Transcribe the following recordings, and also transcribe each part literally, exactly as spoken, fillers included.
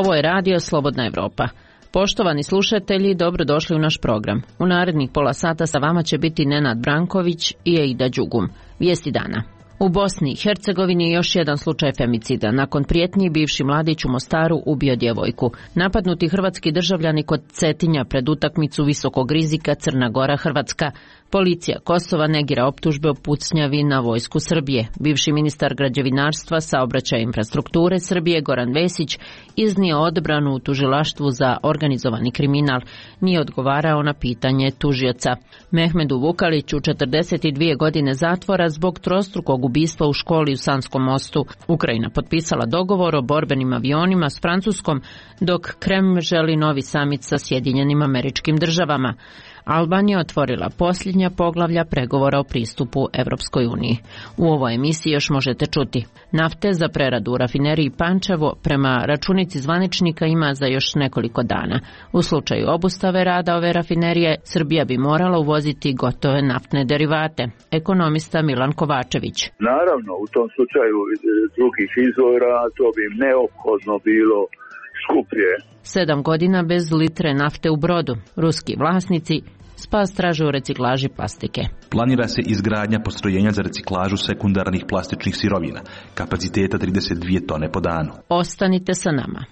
Ovo je radio Slobodna Evropa. Poštovani slušatelji, dobrodošli u naš program. U narednih pola sata sa vama će biti Nenad Branković i Eida Đugum. Vijesti dana. U Bosni i Hercegovini još jedan slučaj femicida. Nakon prijetnji bivši mladić u Mostaru ubio djevojku. Napadnuti hrvatski državljani kod Cetinja pred utakmicu visokog rizika Crna Gora-Hrvatska. Policija Kosova negira optužbe o pucnjavi na vojsku Srbije. Bivši ministar građevinarstva, saobraćaja i infrastrukture Srbije Goran Vesić iznio odbranu u tužilaštvu za organizovani kriminal. Nije odgovarao na pitanje tužioca. Mehmedu Vukaliću četrdeset dvije godine zatvora zbog trostrukog ubistva u školi u Sanskom mostu. Ukrajina potpisala dogovor o borbenim avionima s Francuskom, dok Kreml želi novi samit sa Sjedinjenim Američkim Državama. Albanija otvorila posljednja poglavlja pregovora o pristupu Evropskoj uniji. U ovoj emisiji još možete čuti: nafte za preradu u rafineriji Pančevo prema računici zvaničnika ima za još nekoliko dana. U slučaju obustave rada ove rafinerije, Srbija bi morala uvoziti gotove naftne derivate. Ekonomista Milan Kovačević. Naravno, u tom slučaju drugih izvora to bi im neophodno bilo skuplje. Sedam godina bez litre nafte u brodu. Ruski vlasnici spas traže u reciklaži plastike. Planira se izgradnja postrojenja za reciklažu sekundarnih plastičnih sirovina, kapaciteta trideset dvije tone po danu. Ostanite sa nama.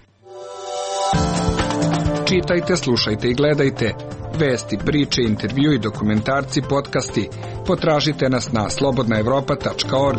Čitajte, slušajte i gledajte vesti, priče, intervju i dokumentarci, podcasti. Potražite nas na slobodna evropa tačka org.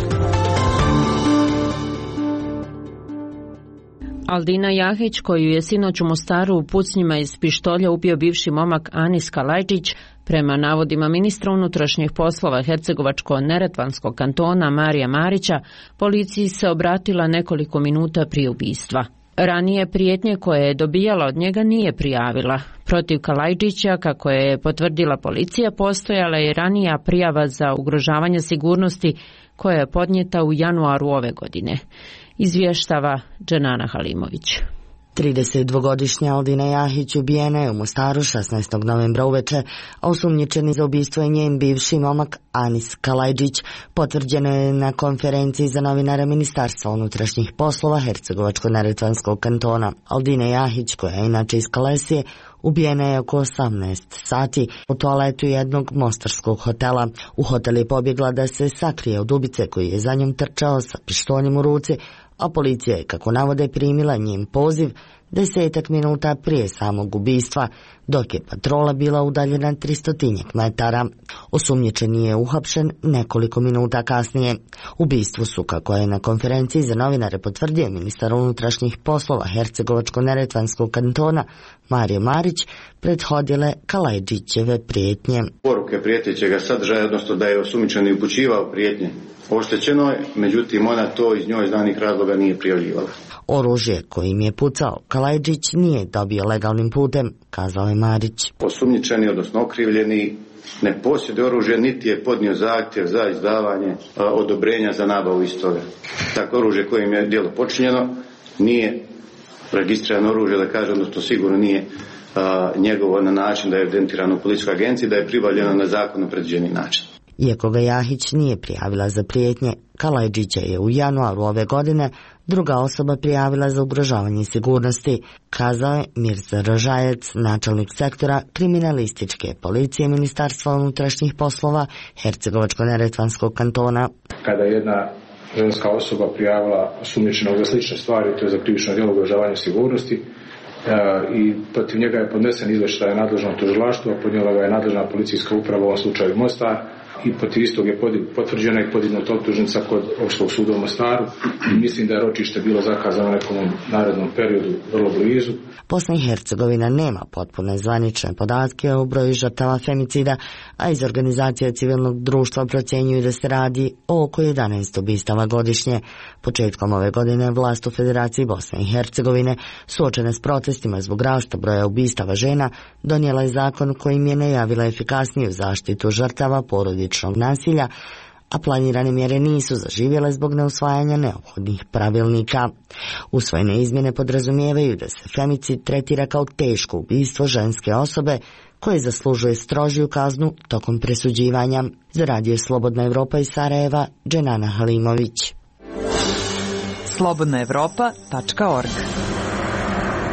Aldina Jahić, koju je sinoć u Mostaru u pucnjima iz pištolja ubio bivši momak Anis Kalajđić, prema navodima ministra unutrašnjih poslova Hercegovačko-neretvanskog kantona Marija Marića, policiji se obratila nekoliko minuta prije ubistva. Ranije prijetnje koje je dobijala od njega nije prijavila. Protiv Kalajđića, kako je potvrdila policija, postojala je ranija prijava za ugrožavanje sigurnosti koja je podnijeta u januaru ove godine. Izvještava Dženana Halimović. tridesetdvogodišnja Aldina Jahić ubijena je u Mostaru šesnaestog novembra uveče, a osumnjičeni za ubistvo je njen bivši momak Anis Kalajđić. Potvrđeno je na konferenciji za novinare Ministarstva unutrašnjih poslova Hercegovačko-neretvanskog kantona. Aldina Jahić, koja je inače iz Kalesije, ubijena je oko osamnaest sati u toaletu jednog mostarskog hotela. U hotel je pobjegla da se sakrije od ubice koji je za njom trčao sa pištoljem u ruci, a policija je, kako navode, primila njen poziv desetak minuta prije samog ubistva, dok je patrola bila udaljena tristotinjak metara. Osumnjičeni je uhapšen nekoliko minuta kasnije. Ubistvu su, kako je na konferenciji za novinare potvrdio ministar unutrašnjih poslova Hercegovačko-neretvanskog kantona Mario Marić, prethodile Kalajđićeve prijetnje. Poruke prijetećega sadržaja, odnosno da je osumnjičeni upućivao prijetnje oštećeno je, međutim ona to iz njoj znanih razloga nije prijavljivala. Oružje kojim je pucao Kalajđić nije dobio legalnim putem, kazao je Marić. Osumnjičeni, odnosno okrivljeni, ne posjeduje oružje, niti je podnio zahtjev za izdavanje a, odobrenja za nabavu istoga. Tako oružje kojim je djelo počinjeno nije registrirano oružje, da kažem, odnosno sigurno nije a, njegovo na način da je evidentirano u policijskoj agenciji, da je pribavljeno na zakonom predviđeni način. Iako ga Jahić nije prijavila za prijetnje, Kalajđića je u januaru ove godine druga osoba prijavila za ugrožavanje sigurnosti, kazao je Mirza Rožajac, načelnik sektora kriminalističke policije Ministarstva unutrašnjih poslova Hercegovačko-neretvanskog kantona. Kada jedna ženska osoba prijavila osumnjičenog za slične stvari, to je za krivično djelo ugrožavanja sigurnosti, i protiv njega je podnesen izvještaj nadležnog tužilaštva, podnijela ga je nadležna policijska uprava, u ovom slučaju Mostar, i protiv istog je potvrđena i podignuta optužnica kod Općinskog suda u Mostaru i mislim da je ročište bilo zakazano u nekom narednom periodu vrlo blizu. Bosna i Hercegovina nema potpune zvanične podatke o broju žrtava femicida, a iz organizacije civilnog društva procjenjuju da se radi o oko jedanaest ubistava godišnje. Početkom ove godine vlast u Federaciji Bosne i Hercegovine, suočena s protestima zbog rasta broja ubistava žena, donijela je zakon kojim je najavila efikasniju zaštitu žrtava porodičnog nasilja, a planirane mjere nisu zaživjele zbog neusvajanja neophodnih pravilnika. Usvojene izmjene podrazumijevaju da se femicid tretira kao teško ubistvo ženske osobe koje zaslužuje strožiju kaznu tokom presuđivanja. Za radio Slobodna Evropa iz Sarajeva, Dženana Halimović. slobodna evropa tačka org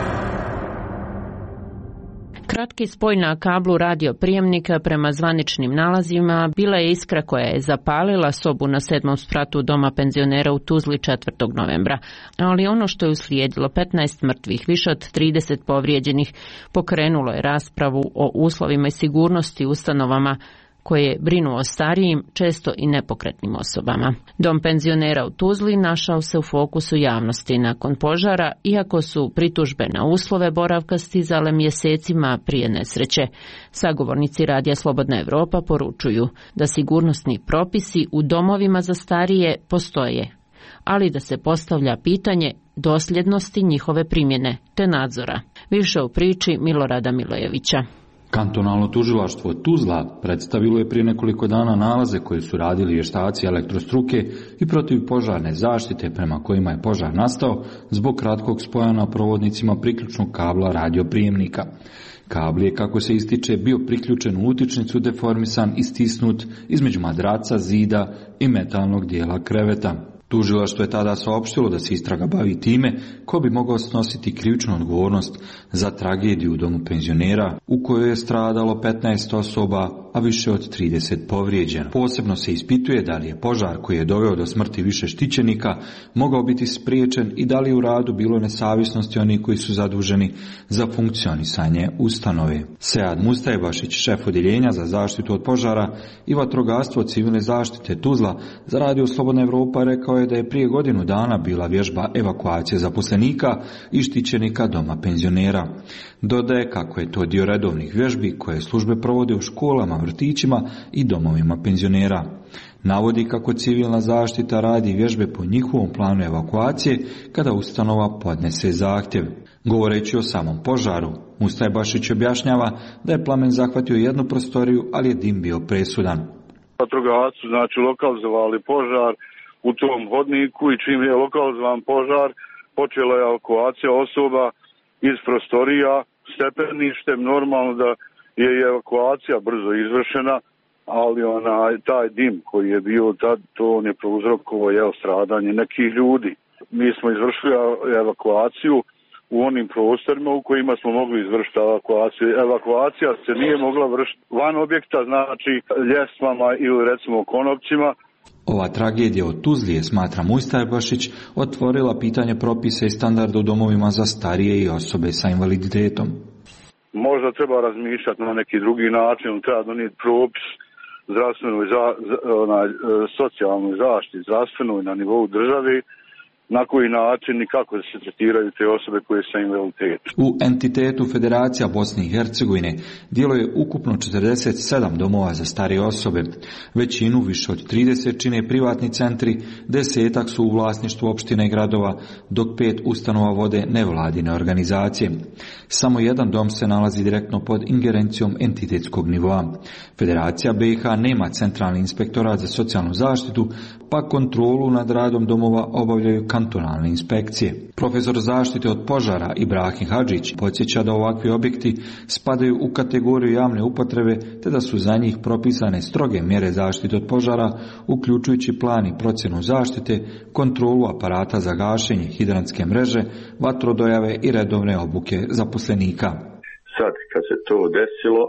Kratki spoj na kablu radioprijemnika prema zvaničnim nalazima bila je iskra koja je zapalila sobu na sedmom spratu doma penzionera u Tuzli četvrtog novembra. Ali ono što je uslijedilo, petnaest mrtvih, više od trideset povrijeđenih, pokrenulo je raspravu o uslovima i sigurnosti ustanovama koje brinu o starijim, često i nepokretnim osobama. Dom penzionera u Tuzli našao se u fokusu javnosti nakon požara, iako su pritužbe na uslove boravka stizale mjesecima prije nesreće. Sagovornici Radija Slobodna Evropa poručuju da sigurnosni propisi u domovima za starije postoje, ali da se postavlja pitanje dosljednosti njihove primjene te nadzora. Više u priči Milorada Milojevića. Kantonalno tužilaštvo Tuzla predstavilo je prije nekoliko dana nalaze koje su radili vještaci elektrostruke i protiv požarne zaštite prema kojima je požar nastao zbog kratkog spoja na provodnicima priključnog kabla radioprijemnika. Kabel je, kako se ističe, bio priključen u utičnicu, deformisan i stisnut između madraca, zida i metalnog dijela kreveta. Tužilaštvo je tada saopštilo da se istraga bavi time ko bi mogao snositi krivičnu odgovornost za tragediju u domu penzionera u kojoj je stradalo petnaest osoba, a više od trideset povrijeđeno. Posebno se ispituje da li je požar koji je doveo do smrti više štićenika mogao biti spriječen i da li je u radu bilo nesavjesnosti onih koji su zaduženi za funkcionisanje ustanove. Sead Mustajbašić, šef odjeljenja za zaštitu od požara i vatrogastvo civilne zaštite Tuzla za Radio Slobodna Evropa, rekao je da je prije godinu dana bila vježba evakuacije zaposlenika i štićenika doma penzionera. Dodaje kako je to dio redovnih vježbi koje službe provode u školama, vrtićima i domovima penzionera. Navodi kako civilna zaštita radi vježbe po njihovom planu evakuacije kada ustanova podnese zahtjev. Govoreći o samom požaru, Mustajbašić objašnjava da je plamen zahvatio jednu prostoriju, ali je dim bio presudan. Vatrogasci znači lokalizovali požar u tom hodniku i čim je lokalizovan požar, počela je evakuacija osoba iz prostorija stepeništem. Normalno da je evakuacija brzo izvršena, ali onaj, taj dim koji je bio tad, to on je prouzrokovao je stradanje nekih ljudi. Mi smo izvršili evakuaciju u onim prostorima u kojima smo mogli izvršiti evakuaciju. Evakuacija se nije mogla vršiti van objekta, znači ljestvama ili recimo konopcima. Ova tragedija od Tuzlije, smatra Mustajbašić, otvorila pitanje propisa i standarda u domovima za starije i osobe sa invaliditetom. Možda treba razmišljati na neki drugi način, treba donijeti propis zdravstvenoj, za, onaj, socijalnoj zaštiti, zdravstvenoj na nivou države, na koji način i kako se tretiraju te osobe koje su sa invaliditetom. U entitetu Federacija Bosne i Hercegovine djeluje ukupno četrdeset sedam domova za starije osobe. Većinu, više od trideset, čine privatni centri, desetak su u vlasništvu opština i gradova, dok pet ustanova vode nevladine organizacije. Samo jedan dom se nalazi direktno pod ingerencijom entitetskog nivoa. Federacija B i H nema centralni inspektorat za socijalnu zaštitu, pa kontrolu nad radom domova obavljaju kantonalne inspekcije. Profesor zaštite od požara Ibrahim Hadžić podsjeća da ovakvi objekti spadaju u kategoriju javne upotrebe, te da su za njih propisane stroge mjere zaštite od požara, uključujući plan i procjenu zaštite, kontrolu aparata za gašenje, hidrantske mreže, vatrodojave i redovne obuke zaposlenika. Sad, kad se to desilo,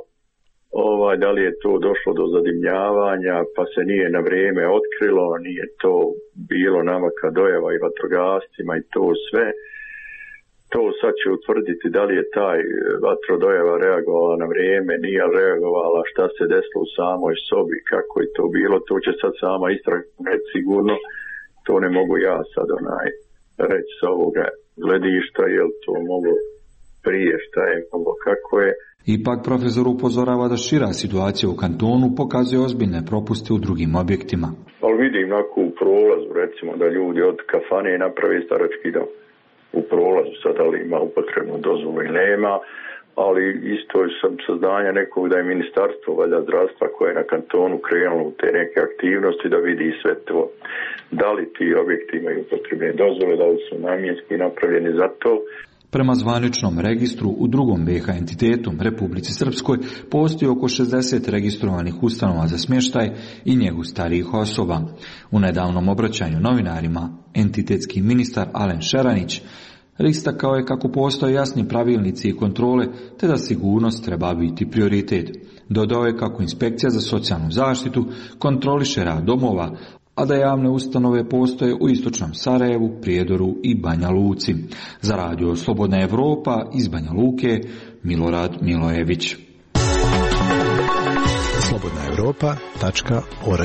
Ovaj, da li je to došlo do zadimljavanja, pa se nije na vrijeme otkrilo, nije to bilo namaka dojava i vatrogascima i to sve. To sad će utvrditi da li je taj vatrodojava reagovala na vrijeme, nije reagovala, šta se desilo u samoj sobi, kako je to bilo, to će sad sama istraga sigurno. To ne mogu ja sad onaj reći sa ovoga gledišta, jel to mogu prije, šta je mogo, kako je. Ipak profesor upozorava da šira situacija u kantonu pokazuje ozbiljne propuste u drugim objektima. Ali vidim onako u prolazu, recimo da ljudi od kafane naprave starački dom. U prolazu sad ali ima upotrebnu dozvolu i nema, ali isto sam saznanja nekog da je ministarstvo valjda zdravstva koje je na kantonu krenulo u te neke aktivnosti da vidi sve to. Da li ti objekti imaju upotrebne dozvole, da li su namjenski napravljeni za to. Prema zvaničnom registru u drugom B i H entitetu, Republici Srpskoj, postoji oko šezdeset registrovanih ustanova za smještaj i njegu starijih osoba. U nedavnom obraćanju novinarima, entitetski ministar Alen Šeranić Istakao je kako postoje jasni pravilnici i kontrole, te da sigurnost treba biti prioritet. Dodao je kako inspekcija za socijalnu zaštitu kontroliše rad domova, a da javne ustanove postoje u istočnom Sarajevu, Prijedoru i Banja Luci. Za radio Slobodna Evropa iz Banja Luke, Milorad Milojević. slobodna europa tačka org.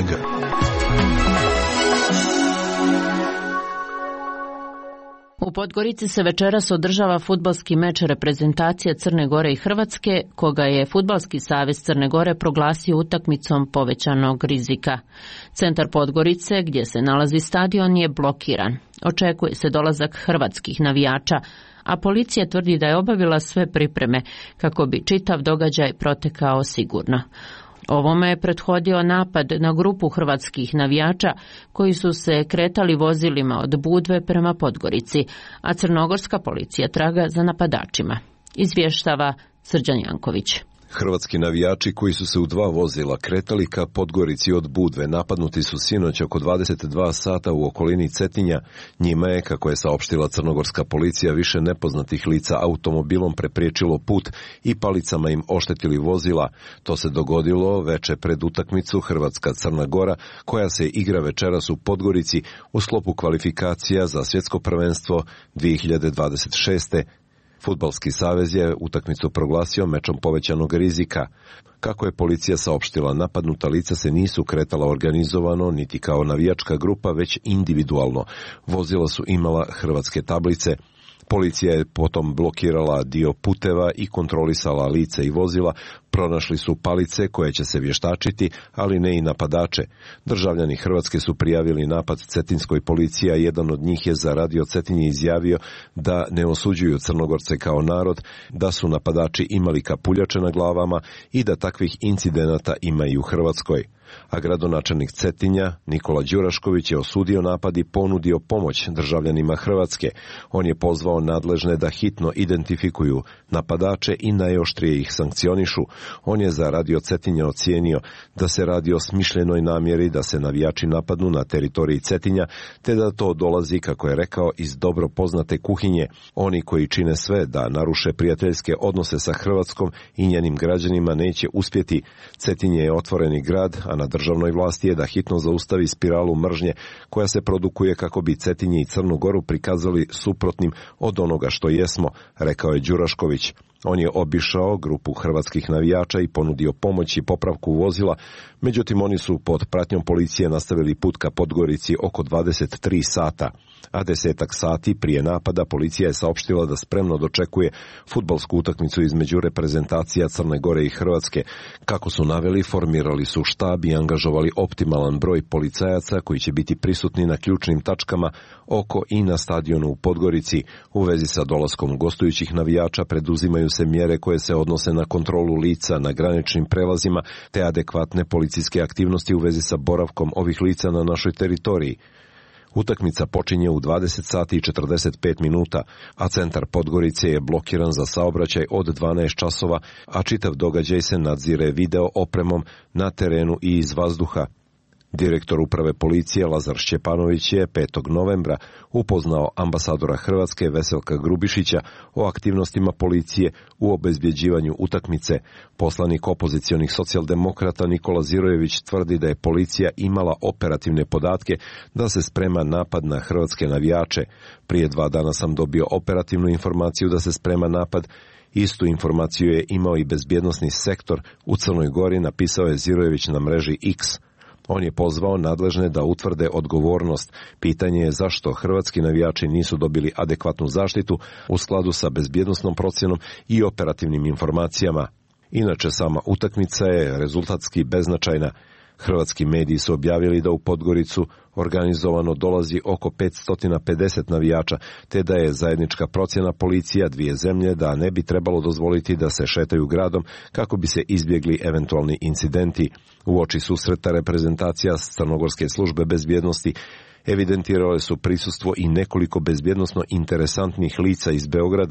U Podgorici se večeras održava fudbalski meč reprezentacije Crne Gore i Hrvatske, koga je Fudbalski savez Crne Gore proglasio utakmicom povećanog rizika. Centar Podgorice, gdje se nalazi stadion, je blokiran. Očekuje se dolazak hrvatskih navijača, a policija tvrdi da je obavila sve pripreme kako bi čitav događaj protekao sigurno. Ovome je prethodio napad na grupu hrvatskih navijača koji su se kretali vozilima od Budve prema Podgorici, a crnogorska policija traga za napadačima. Izvještava Srđan Janković. Hrvatski navijači koji su se u dva vozila kretali ka Podgorici od Budve napadnuti su sinoć oko dvadeset dva sata u okolini Cetinja. Njima je, kako je saopštila crnogorska policija, više nepoznatih lica automobilom prepriječilo put i palicama im oštetili vozila. To se dogodilo veče pred utakmicu Hrvatska-Crna Gora, koja se igra večeras u Podgorici u sklopu kvalifikacija za svjetsko prvenstvo dvije hiljade dvadeset šeste. Fudbalski savez je utakmicu proglasio mečom povećanog rizika. Kako je policija saopštila, napadnuta lica se nisu kretala organizovano niti kao navijačka grupa, već individualno. Vozila su imala hrvatske tablice. Policija je potom blokirala dio puteva i kontrolisala lice i vozila. Pronašli su palice koje će se vještačiti, ali ne i napadače. Državljani Hrvatske su prijavili napad cetinskoj policiji, a jedan od njih je za radio Cetinje izjavio da ne osuđuju Crnogorce kao narod, da su napadači imali kapuljače na glavama i da takvih incidenata ima i u Hrvatskoj. A gradonačelnik Cetinja, Nikola Đurašković, je osudio napad i ponudio pomoć državljanima Hrvatske. On je pozvao nadležne da hitno identifikuju napadače i najoštrije ih sankcionišu. On je za radio Cetinja ocijenio da se radi o smišljenoj namjeri da se navijači napadnu na teritoriji Cetinja, te da to dolazi, kako je rekao, iz dobro poznate kuhinje. Oni koji čine sve da naruše prijateljske odnose sa Hrvatskom i njenim građanima neće uspjeti. Cetinje je otvoreni grad, a na državnoj vlasti je da hitno zaustavi spiralu mržnje koja se produkuje kako bi Cetinje i Crnu Goru prikazali suprotnim od onoga što jesmo, rekao je Đurašković. On je obišao grupu hrvatskih navijača i ponudio pomoć i popravku vozila, međutim oni su pod pratnjom policije nastavili put ka Podgorici oko dvadeset tri sata. A desetak sati prije napada policija je saopštila da spremno dočekuje fudbalsku utakmicu između reprezentacija Crne Gore i Hrvatske. Kako su naveli, formirali su štab i angažovali optimalan broj policajaca koji će biti prisutni na ključnim tačkama oko i na stadionu u Podgorici. U vezi sa dolaskom gostujućih navijača preduzimaju se mjere koje se odnose na kontrolu lica na graničnim prelazima te adekvatne policijske aktivnosti u vezi sa boravkom ovih lica na našoj teritoriji. Utakmica počinje u dvadeset sati i četrdeset pet minuta, a centar Podgorice je blokiran za saobraćaj od dvanaest časova, a čitav događaj se nadzire video opremom na terenu i iz vazduha. Direktor uprave policije Lazar Šćepanović je petog novembra upoznao ambasadora Hrvatske Veselka Grubišića o aktivnostima policije u obezbjeđivanju utakmice. Poslanik opozicionih socijaldemokrata Nikola Zirojević tvrdi da je policija imala operativne podatke da se sprema napad na hrvatske navijače. Prije dva dana sam dobio operativnu informaciju da se sprema napad. Istu informaciju je imao i bezbjednosni sektor u Crnoj Gori, napisao je Zirojević na mreži X. On je pozvao nadležne da utvrde odgovornost. Pitanje je zašto hrvatski navijači nisu dobili adekvatnu zaštitu u skladu sa bezbjednosnom procjenom i operativnim informacijama. Inače, sama utakmica je rezultatski beznačajna. Hrvatski mediji su objavili da u Podgoricu organizovano dolazi oko petsto pedeset navijača, te da je zajednička procjena policija dvije zemlje da ne bi trebalo dozvoliti da se šetaju gradom kako bi se izbjegli eventualni incidenti. Uoči susreta reprezentacija Crnogorske službe bezbjednosti evidentirale su prisustvo i nekoliko bezbjednosno interesantnih lica iz Beograda.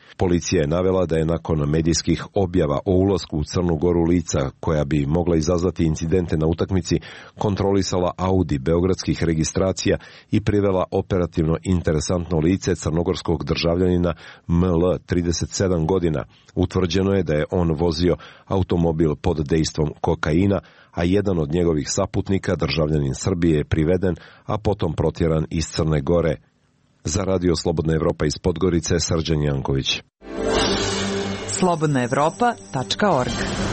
Policija je navela da je nakon medijskih objava o ulasku u Crnu Goru lica koja bi mogla izazvati incidente na utakmici kontrolisala Audi beogradskih registracija i privela operativno interesantno lice crnogorskog državljanina M L, trideset sedam godina. Utvrđeno je da je on vozio automobil pod dejstvom kokaina, a jedan od njegovih saputnika, državljanin Srbije, je priveden, a potom protjeran iz Crne Gore. Za Radio Slobodna Evropa iz Podgorice, Srđan Janković. slobodna evropa tačka org.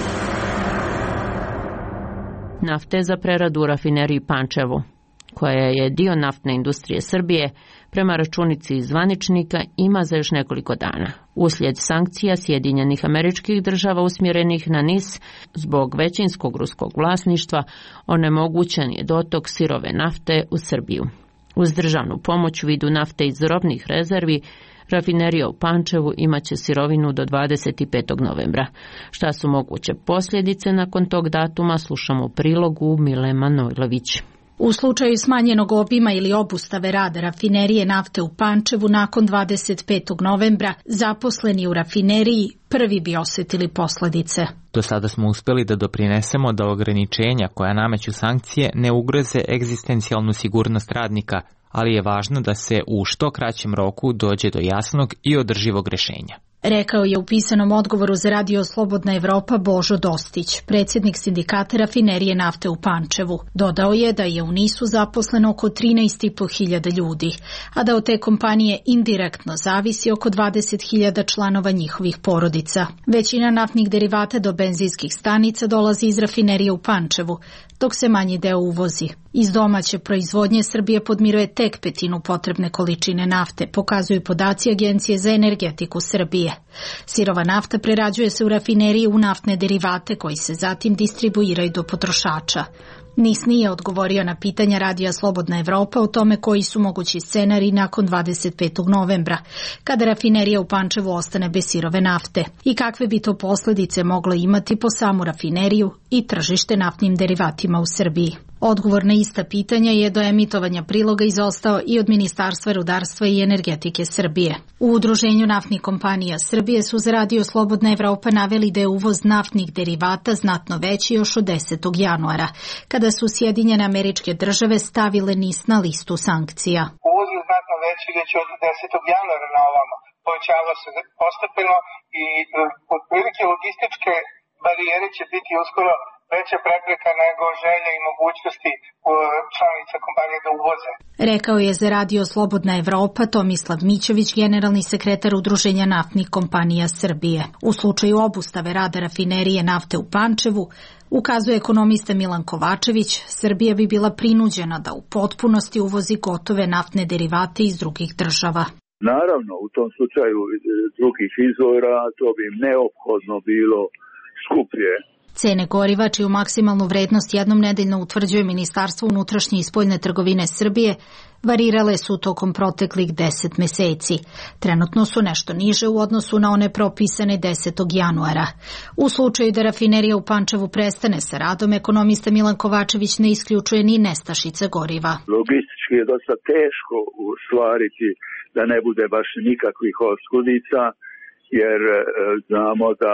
Nafte za preradu u rafineriji Pančevo, koja je dio naftne industrije Srbije, prema računici zvaničnika ima za još nekoliko dana. Uslijed sankcija Sjedinjenih Američkih Država usmjerenih na N I S zbog većinskog ruskog vlasništva, onemogućen je dotok sirove nafte u Srbiju. Uz državnu pomoć u vidu nafte iz robnih rezervi, rafinerija u Pančevu imaće sirovinu do dvadeset petog novembra. Šta su moguće posljedice nakon tog datuma, slušamo u prilogu Mile Manojlović. U slučaju smanjenog obima ili obustave rada rafinerije nafte u Pančevu nakon dvadeset petog novembra, zaposleni u rafineriji prvi bi osjetili posljedice. Do sada smo uspjeli da doprinesemo da ograničenja koja nameću sankcije ne ugroze egzistencijalnu sigurnost radnika, ali je važno da se u što kraćem roku dođe do jasnog i održivog rješenja. Rekao je u pisanom odgovoru za Radio Slobodna Evropa Božo Dostić, predsjednik sindikata rafinerije nafte u Pančevu. Dodao je da je u N I S-u zaposleno oko trinaest i po hiljada ljudi, a da od te kompanije indirektno zavisi oko dvadeset hiljada članova njihovih porodica. Većina naftnih derivata do benzinskih stanica dolazi iz rafinerije u Pančevu, dok se manji deo uvozi. Iz domaće proizvodnje Srbije podmiruje tek petinu potrebne količine nafte, pokazuju podaci Agencije za energetiku Srbije. Sirova nafta prerađuje se u rafineriji u naftne derivate koji se zatim distribuiraju do potrošača. N I S nije odgovorio na pitanja Radija Slobodna Evropa o tome koji su mogući scenariji nakon dvadeset petog novembra, kada rafinerija u Pančevu ostane bez sirove nafte i kakve bi to posljedice moglo imati po samu rafineriju i tržište naftnim derivatima u Srbiji. Odgovor na ista pitanja je do emitovanja priloga izostao i od Ministarstva rudarstva i energetike Srbije. U Udruženju naftnih kompanija Srbije su za Radio Slobodna Evropa naveli da je uvoz naftnih derivata znatno veći još od desetog januara, kada su Sjedinjene Američke Države stavile N I S na listu sankcija. Uvoz je znatno veći već od desetog januara na ovamo. Povećava se postepeno i otprilike logističke barijere će biti uskoro veća prepreka nego želje i mogućnosti članica kompanije da uvoze. Rekao je za Radio Slobodna Evropa Tomislav Mićević, generalni sekretar Udruženja naftnih kompanija Srbije. U slučaju obustave rada rafinerije nafte u Pančevu, ukazuje ekonomista Milan Kovačević, Srbija bi bila prinuđena da u potpunosti uvozi gotove naftne derivate iz drugih država. Naravno, u tom slučaju drugih izvora to bi neophodno bilo skuplje. Cene goriva, čiju maksimalnu vrednost jednom nedeljno utvrđuje Ministarstvo unutrašnje i spoljne trgovine Srbije, varirale su tokom proteklih deset meseci. Trenutno su nešto niže u odnosu na one propisane desetog januara. U slučaju da rafinerija u Pančevu prestane sa radom, ekonomista Milan Kovačević ne isključuje ni nestašice goriva. Logistički je dosta teško ustvariti da ne bude baš nikakvih oskudica, jer znamo da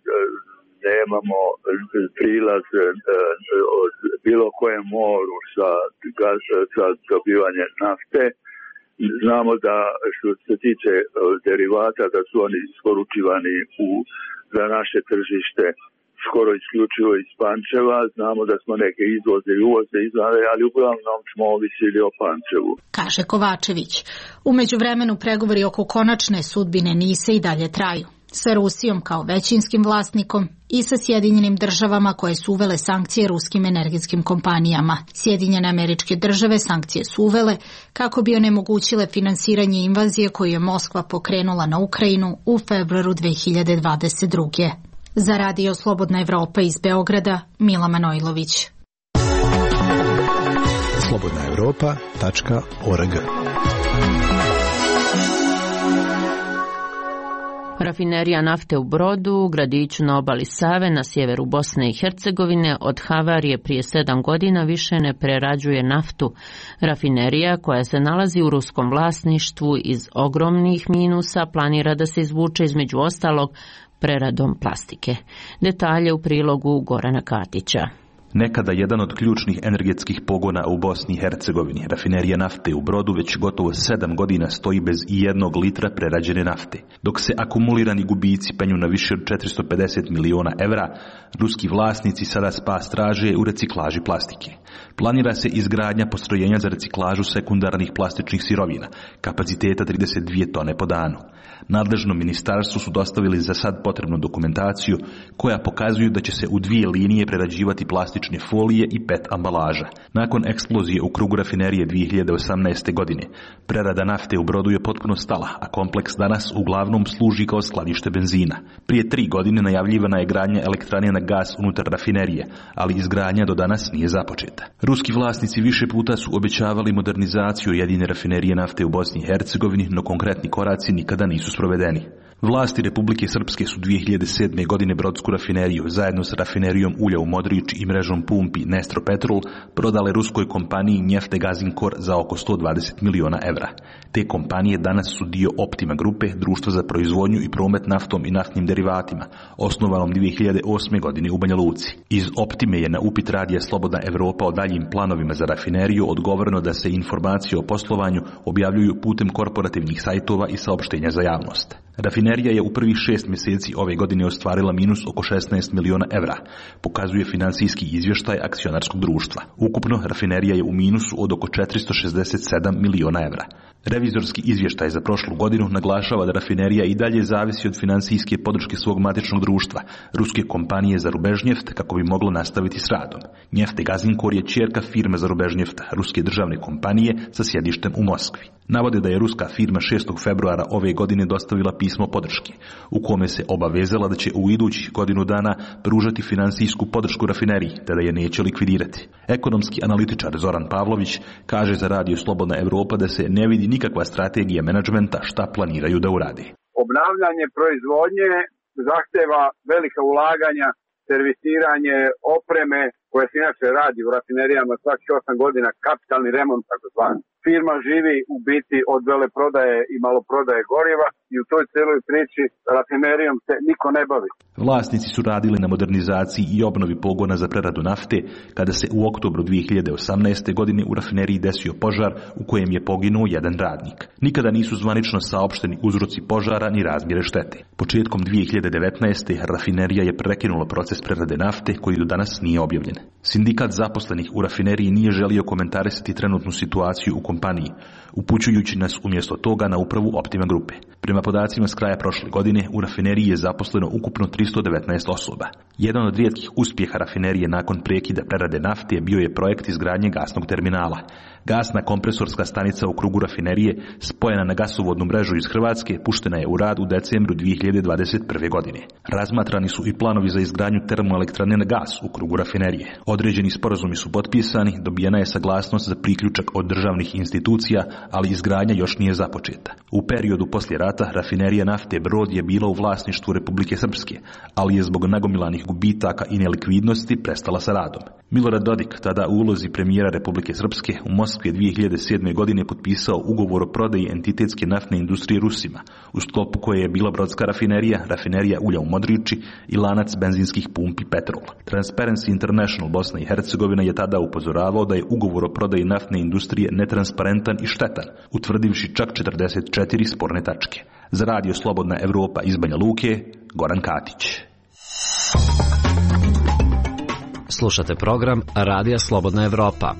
nemamo prilaz od bilo kojem moru sa, sa dobivanjem nafte. Znamo da što se tiče derivata da su oni isporučivani u, za naše tržište skoro isključivo iz Pančeva. Znamo da smo neke izvoze i uvoze izvale, ali uglavnom smo ovisili o Pančevu. Kaže Kovačević. U međuvremenu pregovori oko konačne sudbine N I S-a i dalje traju. Sa Rusijom kao većinskim vlasnikom i sa Sjedinjenim državama koje su uvele sankcije ruskim energetskim kompanijama. Sjedinjene Američke Države sankcije su uvele kako bi onemogućile finansiranje invazije koju je Moskva pokrenula na Ukrajinu u februaru dve hiljade dvadeset druge. Za Radio Slobodna Evropa iz Beograda, Mila Manojlović. slobodna evropa tačka org. Rafinerija nafte u Brodu, u gradiću na obali Save na sjeveru Bosne i Hercegovine, od havarije prije sedam godina više ne prerađuje naftu. Rafinerija, koja se nalazi u ruskom vlasništvu, iz ogromnih minusa planira da se izvuče između ostalog preradom plastike. Detalje u prilogu Gorana Katića. Nekada jedan od ključnih energetskih pogona u Bosni i Hercegovini, rafinerija nafte u Brodu, već gotovo sedam godina stoji bez ijednog litra prerađene nafte. Dok se akumulirani gubici penju na više od četiristo pedeset miliona evra, ruski vlasnici sada spas traže u reciklaži plastike. Planira se izgradnja postrojenja za reciklažu sekundarnih plastičnih sirovina, kapaciteta trideset dvije tone po danu. Nadležnom ministarstvu su dostavili za sad potrebnu dokumentaciju koja pokazuju da će se u dvije linije prerađivati plastične folije i pet ambalaža. Nakon eksplozije u krugu rafinerije dvije hiljade osamnaeste. godine, prerada nafte u Brodu je potpuno stala, a kompleks danas uglavnom služi kao skladište benzina. Prije tri godine najavljivana je gradnja elektrane na gas unutar rafinerije, ali izgradnja do danas nije započeta. Ruski vlasnici više puta su obećavali modernizaciju jedine rafinerije nafte u Bosni i Hercegovini, no konkretni koraci nikada nisu sprovedeni. Vlasti Republike Srpske su dvije hiljade sedme. godine brodsku rafineriju zajedno s rafinerijom ulja u Modrić i mrežom pumpi Nestro Petrol prodale ruskoj kompaniji Njeftgazinkor za oko sto dvadeset miliona evra. Te kompanije danas su dio Optima grupe, društva za proizvodnju i promet naftom i naftnim derivatima, osnovanom dvije hiljade osme. godine u Banja Luci. Iz Optime je na upit radija Slobodna Evropa o daljim planovima za rafineriju odgovoreno da se informacije o poslovanju objavljuju putem korporativnih sajtova i saopštenja za javnost. Rafinerija je u prvih šest mjeseci ove godine ostvarila minus oko šesnaest miliona evra, pokazuje finansijski izvještaj akcionarskog društva. Ukupno, rafinerija je u minusu od oko četiristo šezdeset sedam miliona evra. Revizorski izvještaj za prošlu godinu naglašava da rafinerija i dalje zavisi od finansijske podrške svog matičnog društva, ruske kompanije za Rubežnjeft, kako bi moglo nastaviti s radom. Njeftgazinkor je ćerka firme za Rubežnjefta, ruske državne kompanije sa sjedištem u Moskvi. Navode da je ruska firma šestog februara ove godine dostavila pismo podrške, u kome se obavezala da će u idućih godinu dana pružati finansijsku podršku rafineriji, te da je neće likvidirati. Ekonomski analitičar Zoran Pavlović kaže za radio Slobodna Evropa da se ne vidi nikakva strategija menadžmenta šta planiraju da urade. Obnavljanje proizvodnje zahteva velika ulaganja, servisiranje opreme koje se inače radi u rafinerijama svakih osam godina, kapitalni remont takozvani. Firma živi u biti od veleprodaje i maloprodaje goriva i u toj celoj priči rafinerijom se niko ne bavi. Vlasnici su radili na modernizaciji i obnovi pogona za preradu nafte kada se u oktobru dvije hiljade osamnaeste. godine u rafineriji desio požar u kojem je poginuo jedan radnik. Nikada nisu zvanično saopšteni uzroci požara ni razmjere štete. Početkom dvije hiljade devetnaeste. rafinerija je prekinula proces prerade nafte koji do danas nije objavljen. Sindikat zaposlenih u rafineriji nije želio komentarisati trenutnu situaciju u kompaniji, upućujući nas umjesto toga na upravu Optima grupe. Prema podacima s kraja prošle godine, u rafineriji je zaposleno ukupno tristo devetnaest osoba. Jedan od rijetkih uspjeha rafinerije nakon prekida prerade nafte bio je projekt izgradnje gasnog terminala. Gasna kompresorska stanica u krugu rafinerije, spojena na gasovodnu mrežu iz Hrvatske, puštena je u rad u decembru dvije hiljade dvadeset prve. godine. Razmatrani su i planovi za izgradnju termoelektrane na gas u krugu rafinerije. Određeni sporazumi su potpisani, dobijena je saglasnost za priključak od državnih institucija, ali izgradnja još nije započeta. U periodu poslije rata rafinerija nafte Brod je bila u vlasništvu Republike Srpske, ali je zbog nagomilanih gubitaka i nelikvidnosti prestala sa radom. Milorad Dodik, tada u ulozi premijera Republike Srpske, u Moskvi dvije hiljade sedme. godine potpisao ugovor o prodaji entitetske naftne industrije Rusima, u sklopu koje je bila brodska rafinerija, rafinerija ulja u Modriči i lanac benzinskih pumpi Petrol. Transparency International Bosna i Hercegovina je tada upozoravao da je ugovor o prodaji naftne industrije netransparentan i štetan, utvrdivši čak četrdeset četiri sporne tačke. Za radio Slobodna Evropa iz Banja Luke, Goran Katić. Slušate program Radija Slobodna Evropa.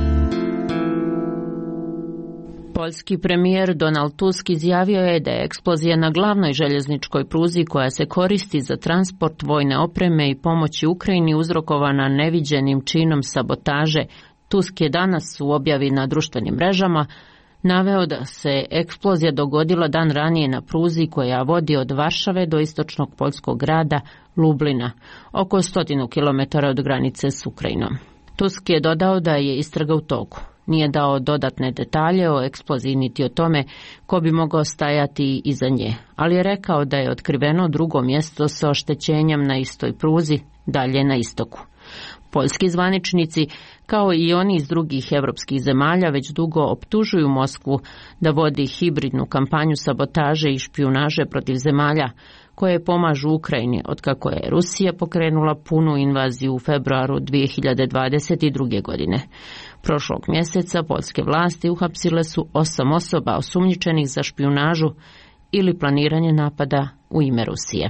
Poljski premijer Donald Tusk izjavio je da je eksplozija na glavnoj željezničkoj pruzi koja se koristi za transport vojne opreme i pomoći Ukrajini uzrokovana neviđenim činom sabotaže. Tusk je danas u objavi na društvenim mrežama naveo da se eksplozija dogodila dan ranije na pruzi koja vodi od Varšave do istočnog poljskog grada Lublina, oko stotinu kilometara od granice s Ukrajinom. Tusk je dodao da je istraga u toku. Nije dao dodatne detalje o eksploziji niti o tome ko bi mogao stajati iza nje, ali je rekao da je otkriveno drugo mjesto sa oštećenjem na istoj pruzi, dalje na istoku. Poljski zvaničnici, kao i oni iz drugih evropskih zemalja, već dugo optužuju Moskvu da vodi hibridnu kampanju sabotaže i špijunaže protiv zemalja koje pomažu Ukrajini, otkako je Rusija pokrenula punu invaziju u februaru dvije hiljade dvadeset druge. godine. Prošlog mjeseca poljske vlasti uhapsile su osam osoba osumnjičenih za špijunažu ili planiranje napada u ime Rusije.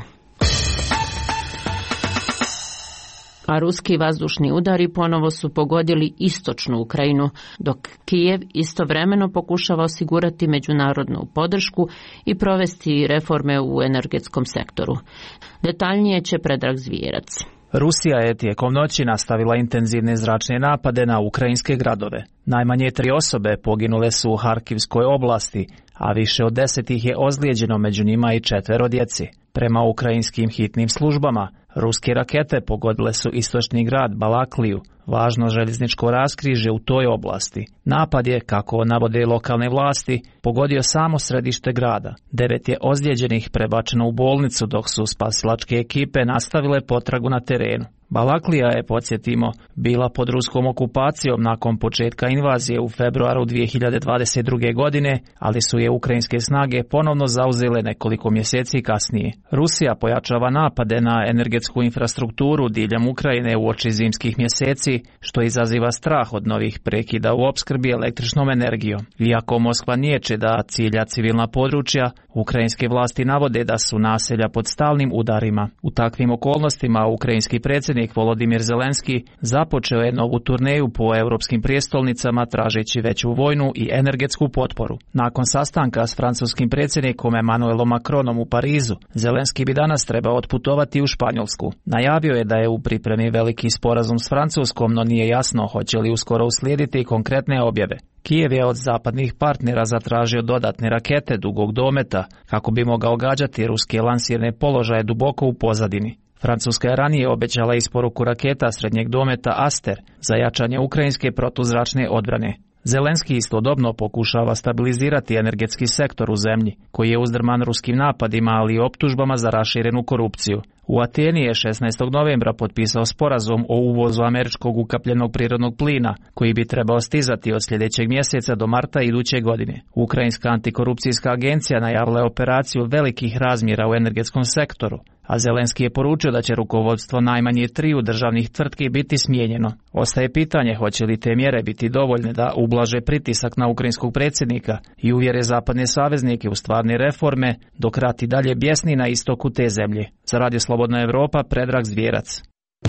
A ruski vazdušni udari ponovo su pogodili istočnu Ukrajinu, dok Kijev istovremeno pokušava osigurati međunarodnu podršku i provesti reforme u energetskom sektoru. Detaljnije će Predrag Zvijerac. Rusija je tijekom noći nastavila intenzivne zračne napade na ukrajinske gradove. Najmanje tri osobe poginule su u Harkivskoj oblasti, a više od deset ih je ozlijeđeno, među njima i četvero djeci. Prema ukrajinskim hitnim službama, ruske rakete pogodile su istočni grad Balakliju, važno željezničko raskrižje u toj oblasti. Napad je, kako navode lokalne vlasti, pogodio samo središte grada. Devet je ozlijeđenih prebačeno u bolnicu, dok su spasilačke ekipe nastavile potragu na terenu. Balaklija je, podsjetimo, bila pod ruskom okupacijom nakon početka invazije u februaru dvije hiljade dvadeset druge. godine, ali su je ukrajinske snage ponovno zauzele nekoliko mjeseci kasnije. Rusija pojačava napade na energetsku infrastrukturu diljem Ukrajine uoči zimskih mjeseci, što izaziva strah od novih prekida u opskrbi električnom energijom. Iako Moskva niječe da cilja civilna područja, ukrajinske vlasti navode da su naselja pod stalnim udarima. U takvim okolnostima ukrajinski predsjednik Volodimir Zelenski započeo je novu turneju po europskim prijestolnicama tražeći veću vojnu i energetsku potporu. Nakon sastanka s francuskim predsjednikom Emmanuelom Macronom u Parizu, Zelenski bi danas trebao otputovati u Španjolsku. Najavio je da je u pripremi veliki sporazum s Francuskom, no nije jasno hoće li uskoro uslijediti konkretne objave. Kijev je od zapadnih partnera zatražio dodatne rakete dugog dometa kako bi mogao gađati ruske lansirne položaje duboko u pozadini. Francuska je ranije obećala isporuku raketa srednjeg dometa Aster za jačanje ukrajinske protuzračne odbrane. Zelenski istodobno pokušava stabilizirati energetski sektor u zemlji, koji je uzdrman ruskim napadima, ali i optužbama za raširenu korupciju. U Ateni je šesnaestog novembra potpisao sporazum o uvozu američkog ukapljenog prirodnog plina, koji bi trebao stizati od sljedećeg mjeseca do marta iduće godine. Ukrajinska antikorupcijska agencija najavila je operaciju velikih razmjera u energetskom sektoru, a Zelenski je poručio da će rukovodstvo najmanje triju državnih tvrtki biti smijenjeno. Ostaje pitanje hoće li te mjere biti dovoljne da ublaže pritisak na ukrajinskog predsjednika i uvjere zapadne saveznike u stvarne reforme, dok rat i dalje bjesni na istoku te zemlje. Za Radio Slobodna Evropa, Predrag Zvijerac.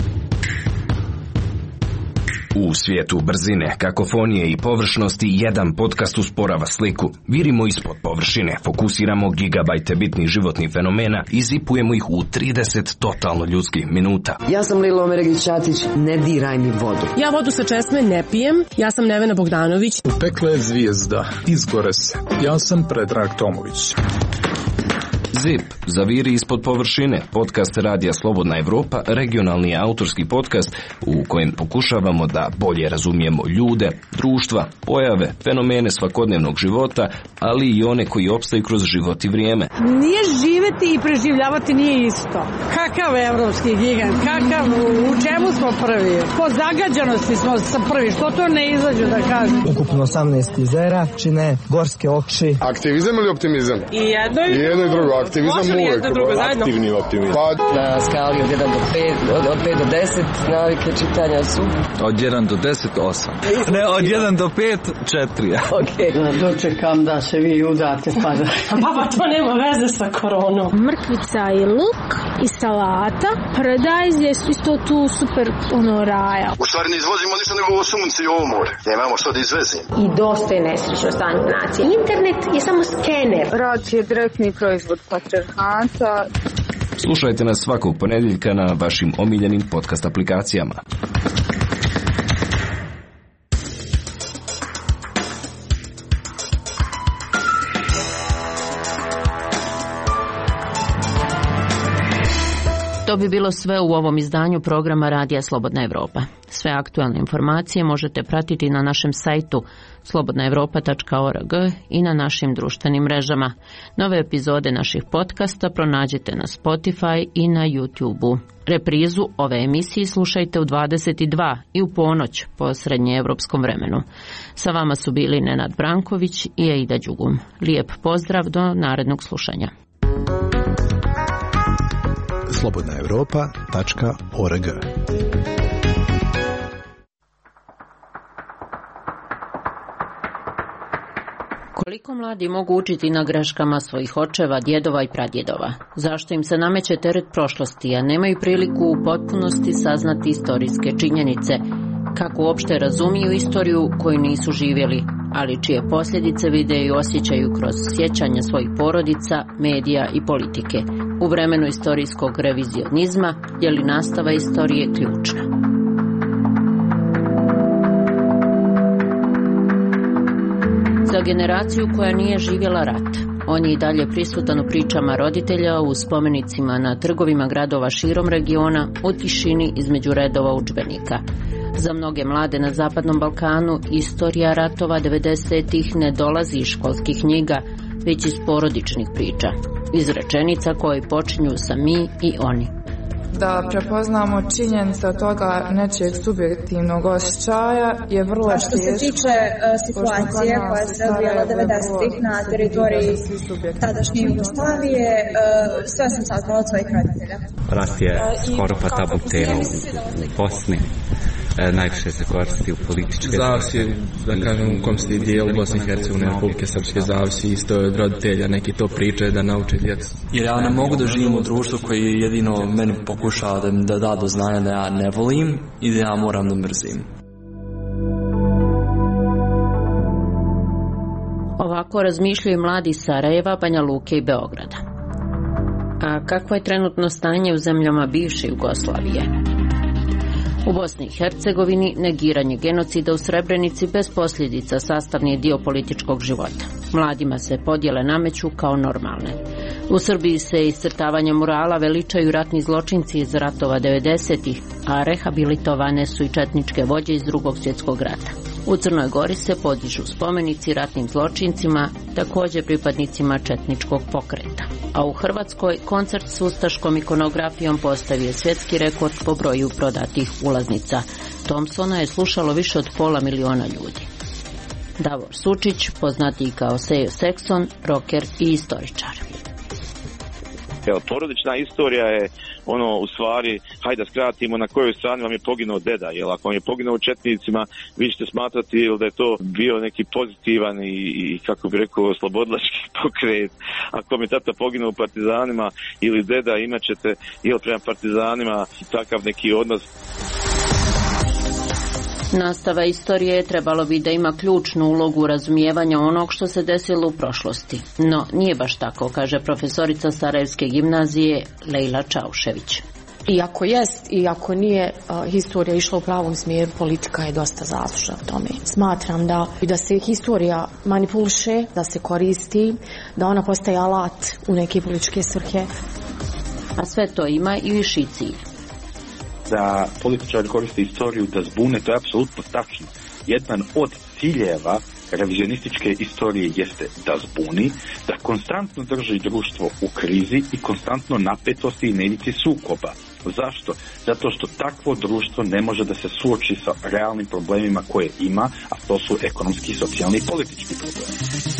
U svijetu brzine, kakofonije i površnosti jedan podcast usporava sliku. Virimo ispod površine, fokusiramo gigabajte bitnih životnih fenomena i zipujemo ih u trideset totalno ljudskih minuta. Ja sam Lilo Omeregić-Ćatić, ne diraj mi vodu. Ja vodu sa česme ne pijem, ja sam Nevena Bogdanović. U pekle je zvijezda, izgore se. Ja sam Predrag Tomović. Zip, zaviri ispod površine, podcast Radija Slobodna Evropa, regionalni autorski podcast u kojem pokušavamo da bolje razumijemo ljude, društva, pojave, fenomene svakodnevnog života, ali i one koji opstaju kroz život i vrijeme. Nije živeti i preživljavati nije isto. Kakav evropski gigant, kakav, u čemu smo prvi? Po zagađanosti smo prvi, što to ne izađu da kažem? Ukupno osamnaest jezera, čine gorske oči. Aktivizam ili optimizam? I jedno i, I jedno i drugo. Aktivizam uvijek. Aktivni optimizam. Pa, na skali od jedan do pet, od, od pet do deset, navike čitanja su? Od jedan do deset, osam. Ne, od jedan do pet, četiri. Okej. Okay. Dočekam da se vi udate pa da... Pa to nema veze sa koronom. Mrkvica i luk i salata. Paradajz je isto tu super ono raja. U stvari ne izvozimo ništa nego ovo sunce i ovo more. Nemamo što da izvezimo. I dosta je nesrećno stanje nacije. Internet je samo skener. Rad je direktni proizvod patrijarhata. Slušajte nas svakog ponedjeljka na vašim omiljenim podcast aplikacijama. To bi bilo sve u ovom izdanju programa Radija Slobodna Evropa. Sve aktualne informacije možete pratiti na našem sajtu slobodna evropa tačka org i na našim društvenim mrežama. Nove epizode naših podcasta pronađite na Spotify i na YouTube-u. Reprizu ove emisije slušajte u dvadeset dva i u ponoć po srednjeevropskom vremenu. Sa vama su bili Nenad Branković i Aida Đugum. Lijep pozdrav do narednog slušanja. slobodna evropa tačka org. Koliko mladi mogu učiti na greškama svojih očeva, djedova i pradjedova? Zašto im se nameće teret prošlosti, a nemaju priliku u potpunosti saznati istorijske činjenice? Kako uopšte razumiju istoriju koju nisu živjeli, ali čije posljedice vide i osjećaju kroz sjećanja svojih porodica, medija i politike? U vremenu istorijskog revizionizma je li nastava istorije ključna? Za generaciju koja nije živjela rat, on je i dalje prisutan u pričama roditelja, u spomenicima na trgovima gradova širom regiona, u tišini između redova udžbenika. Za mnoge mlade na Zapadnom Balkanu istorija ratova devedesetih ne dolazi iz školskih knjiga, već iz porodičnih priča, iz rečenica koje počinju sa mi i oni. Da prepoznamo činjenice od toga nečijeg subjektivnog osjećaja je vrlo teško. Što se tiče uh, situacije koja se odvijala devedesetih na teritoriji tadašnje Jugoslavije, uh, sve sam saznala od svojih roditelja. Rat je skoro pa tabu tema u, u Bosni. E, najviše se koristi u političke... Zavisi, da kažem, u kom si dijelu Bosne i Hercegovine, Republike Srpske, zavisi isto od roditelja, neki to pričaju da nauče djecu. Jer ja ne mogu da živim u društvu koji jedino meni pokušava da mi da da do znanja da ja ne volim i da ja moram da mrzim. Ovako razmišljaju mladi iz Sarajeva, Banja Luke i Beograda. A kakvo je trenutno stanje u zemljama bivše Jugoslavije? U Bosni i Hercegovini negiranje genocida u Srebrenici bez posljedica sastavni je dio političkog života. Mladima se podjele nameću kao normalne. U Srbiji se iscrtavanjem murala veličaju ratni zločinci iz ratova devedesetih, a rehabilitovane su i četničke vođe iz Drugog svjetskog rata. U Crnoj Gori se podižu spomenici ratnim zločincima, također pripadnicima četničkog pokreta. A u Hrvatskoj koncert s ustaškom ikonografijom postavio svjetski rekord po broju prodatih ulaznica. Thompsona je slušalo više od pola miliona ljudi. Davor Sučić, poznatiji kao Sejo Sekson, rocker i istoričar. Evo, porodična istorija je ono, u stvari, hajde da skratimo na kojoj strani vam je poginuo deda, jer ako vam je poginuo u četnicima, vi ćete smatrati da je to bio neki pozitivan i, i kako bi rekao, slobodlački pokret. Ako vam je tata poginuo u partizanima ili deda, imat ćete ili prema partizanima takav neki odnos. Nastava istorije trebalo bi da ima ključnu ulogu u razumijevanju onog što se desilo u prošlosti. No, nije baš tako, kaže profesorica Sarajevske gimnazije Lejla Čaušević. I ako jest i ako nije uh, historija išla u pravom smjeru, politika je dosta zaslužna u tome. Smatram da, da se historija manipuliše, da se koristi, da ona postaje alat u neke političke svrhe. A sve to ima i viši cilj. Da političari koriste istoriju da zbune, to je apsolutno tačno. Jedan od ciljeva revizionističke istorije jeste da zbuni, da konstantno drži društvo u krizi i konstantno napetosti i nedici sukoba. Zašto? Zato što takvo društvo ne može da se suoči sa realnim problemima koje ima, a to su ekonomski, socijalni i politički problemi.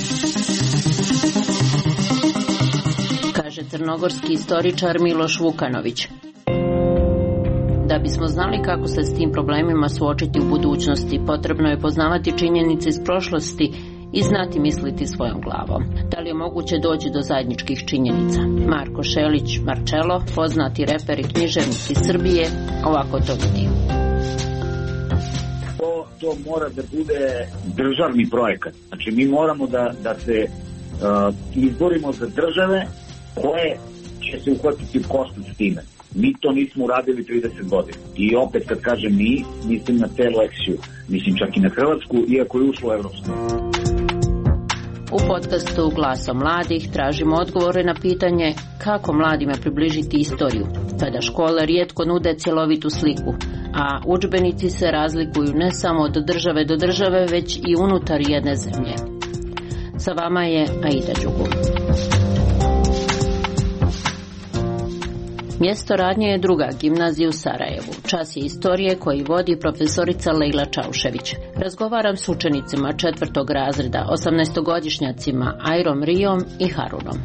Kaže crnogorski istoričar Miloš Vukanović. Da bismo znali kako se s tim problemima suočiti u budućnosti, potrebno je poznavati činjenice iz prošlosti i znati misliti svojom glavom. Da li je moguće doći do zajedničkih činjenica? Marko Šelić Marčelo, poznati reper i književnik iz Srbije, ovako to vidi. To, to mora da bude državni projekat. Znači mi moramo da, da se uh, izborimo za države koje će se uhvatiti u koštac s time. Mi to nismo uradili trideset godina. I opet kad kažem mi, mislim na celu eksiju. Mislim čak i na Hrvatsku, iako je ušlo u Evropsku. U podcastu Glasom mladih tražimo odgovore na pitanje kako mladima približiti istoriju, kada škole rijetko nude cjelovitu sliku, a udžbenici se razlikuju ne samo od države do države, već i unutar jedne zemlje. Sa vama je Aida Đugum. Mjesto radnje je druga gimnazija u Sarajevu. Čas je istorije koji vodi profesorica Lejla Čaušević. Razgovaram s učenicima četvrtog razreda, osamnaestogodišnjacima Ajrom Rijom i Harunom.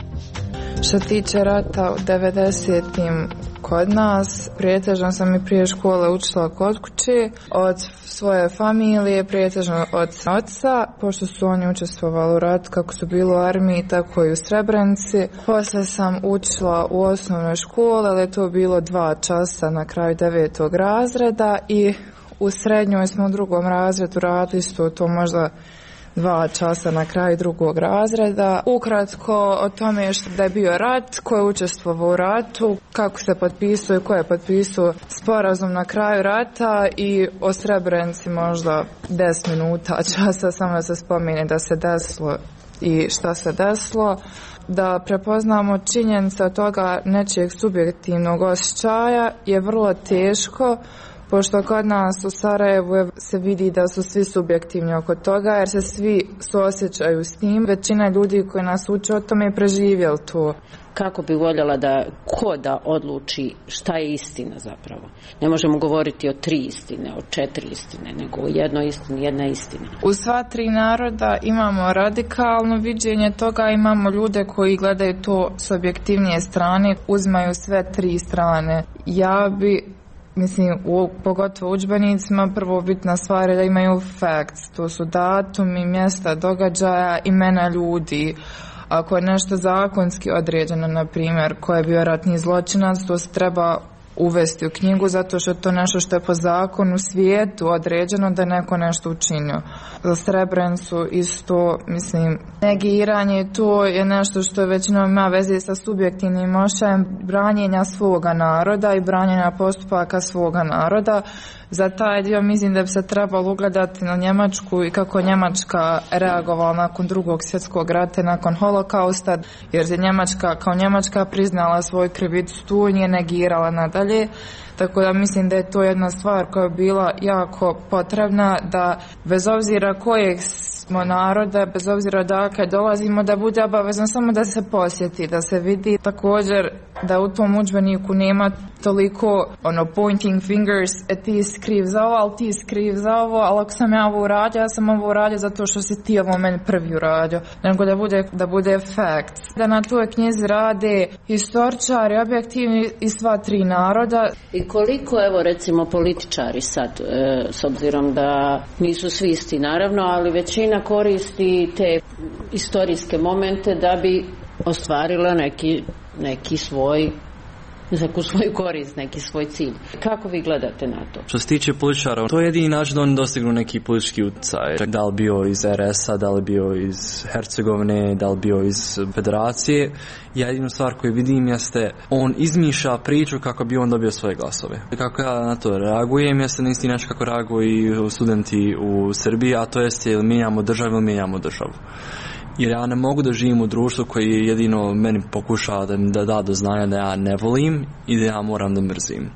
Što tiče rata u devedesetim kod nas, pretežno sam i prije škole učila kod kuće, od svoje familije, pretežno od oca, pošto su oni učestvovali u ratu kako su bili u armiji, tako i u Srebrenici. Poslije sam učila u osnovnoj školi, ali je to bilo dva časa na kraju devetog razreda i u srednjoj smo u drugom razredu radili isto to možda dva časa na kraju drugog razreda. Ukratko o tome što da je bio rat, ko je učestvovao u ratu, kako se potpisuje, ko je potpisao sporazum na kraju rata i o Srebrenici možda deset minuta časa samo da se spomene da se desilo i šta se desilo. Da prepoznamo činjenice od toga nečijeg subjektivnog osjećaja je vrlo teško, pošto kod nas u Sarajevu se vidi da su svi subjektivni oko toga, jer se svi suosjećaju s tim. Većina ljudi koji nas uče o tome je preživjeli to. Kako bi voljela da ko da odluči šta je istina zapravo? Ne možemo govoriti o tri istine, o četiri istine, nego o jednoj istini, jedna istina. U sva tri naroda imamo radikalno viđenje toga, imamo ljude koji gledaju to s objektivnije strane, uzmaju sve tri strane. Ja bi Mislim, u, pogotovo u udžbenicima, prvo bitna stvar je da imaju facts, to su datumi, mjesta događaja, imena ljudi. Ako je nešto zakonski određeno, na primjer, ko je bio ratni zločinac, to se treba uvesti u knjigu, zato što je to nešto što je po zakonu svijetu određeno da je neko nešto učinio. Za Srebrenicu isto, mislim, negiranje, to je nešto što većinom ima veze sa subjektivnim osjećajem branjenja svoga naroda i branjenja postupaka svoga naroda. Za taj dio mislim da bi se trebalo ugledati na Njemačku i kako Njemačka reagovala nakon drugog svjetskog rata, nakon holokausta, jer je Njemačka kao Njemačka priznala svoju krivicu tu i nije negirala nadalje. Tako da mislim da je to jedna stvar koja je bila jako potrebna, da bez obzira kojeg smo naroda, bez obzira odakle dolazimo, da bude obavezno samo da se posjeti, da se vidi. Također da u tom udžbeniku nema toliko ono pointing fingers, e ti si kriv za ovo, ali ti si kriv za ovo, ali ako sam ja ovo uradio, ja sam ovo uradio zato što si ti ovo meni prvi uradio, nego da bude, da bude facts. Da na toj knjizi rade historičari, objektivni i sva tri naroda. I koliko, evo recimo, političari sad, e, s obzirom da nisu svi isti naravno, ali većina koristi te istorijske momente da bi ostvarila neki, neki svoj neku svoju korist, neki svoj cilj. Kako vi gledate na to? Što se tiče političara, to je jedini način da oni dostignu neki politički utjecaj. Da li bio iz er es a, da li bio iz Hercegovine, da li bio iz Federacije. Jedinu stvar koju vidim jeste, on izmišlja priču kako bi on dobio svoje glasove. Kako ja na to reagujem, jeste na isti način kako reaguju studenti u Srbiji, a to jeste ili mijenjamo državu ili mijenjamo državu. Jer ja ne mogu da živim u društvu koji jedino meni pokušava da mi da da do znanja da ja ne volim i da ja moram da mrzim.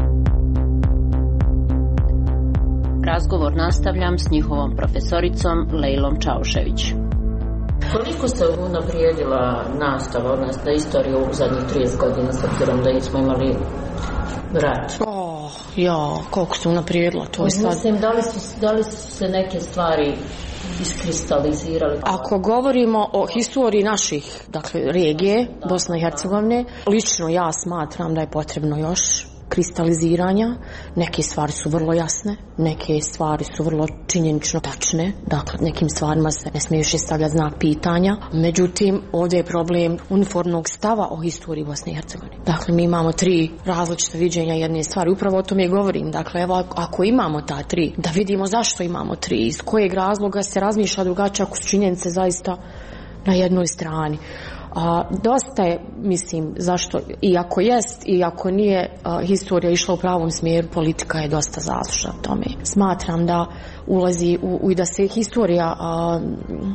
Razgovor nastavljam s njihovom profesoricom Lejlom Čaušević. Koliko se unaprijedila nastava, odnosno istorija u zadnjih trideset godina, s obzirom da smo imali rat? Oh, ja, koliko se unaprijedila, to je sad... Mislim, da li su, da li su se neke stvari iskristalizirali? Ako govorimo o historiji naših, dakle, regije, Bosne i Hercegovine, lično ja smatram da je potrebno još kristaliziranja. Neke stvari su vrlo jasne, neke stvari su vrlo činjenično tačne, dakle nekim stvarima se ne smije više stavljati znak pitanja. Međutim, ovdje je problem uniformnog stava o historiji Bosne i Hercegovine. Dakle, mi imamo tri različite viđenja jedne stvari, upravo o tome govorim. Dakle, evo, ako imamo ta tri, da vidimo zašto imamo tri, iz kojeg razloga se razmišlja drugačije ako su činjenice zaista na jednoj strani. A, dosta je, mislim, zašto, i ako jest i ako nije a, historija išla u pravom smjeru, politika je dosta zaslužna u tome. Smatram da ulazi u, u da se historija a,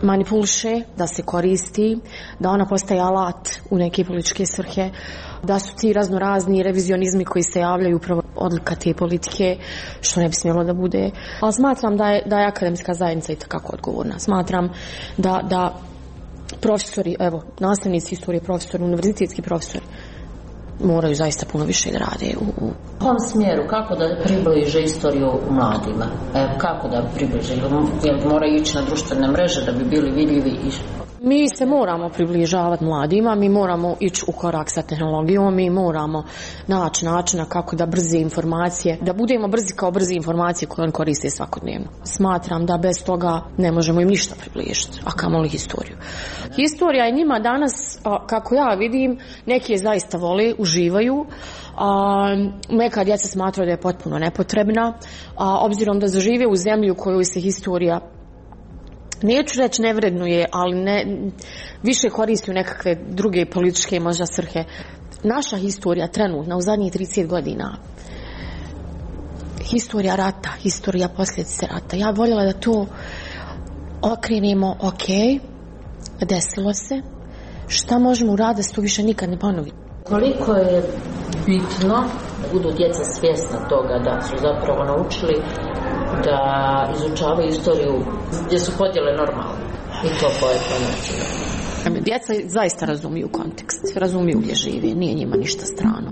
manipuliše, da se koristi, da ona postaje alat u neke političke svrhe, da su ti raznorazni revizionizmi koji se javljaju upravo odlika te politike, što ne bi smjelo da bude. Ali smatram da je, da je akademska zajednica i takako odgovorna. Smatram da, da profesori, evo, nastavnici istorije profesori, univerzitetski profesori, moraju zaista puno više da rade. U, u... U kom smjeru, kako da približe istoriju mladima? E, kako da približe? Jel moraju ići na društvene mreže da bi bili vidljivi? I... Mi se moramo približavati mladima, mi moramo ići u korak sa tehnologijom, mi moramo naći načina kako da brze informacije, da budemo brzi kao brze informacije koje on koriste svakodnevno. Smatram da bez toga ne možemo im ništa približiti, a kamoli historiju. Historija je njima danas, kako ja vidim, neki je zaista vole, uživaju, a neka djeca smatraju da je potpuno nepotrebna, a obzirom da zažive u zemlji u kojoj se historija, neću reći ne vrednuje, ali ne, više koristi u nekakve druge političke možda svrhe. Naša historija trenutna u zadnjih trideset godina, historija rata, historija posljedice rata, ja voljela da to okrenemo, ok, desilo se, šta možemo uraditi da se to više nikad ne ponovi. Koliko je bitno da budu djeca svjesna toga da su zapravo naučili da izučavaju istoriju gdje su podjele normalne i to koje ponačine. Djeca zaista razumiju kontekst, razumiju gdje žive, nije njima ništa strano.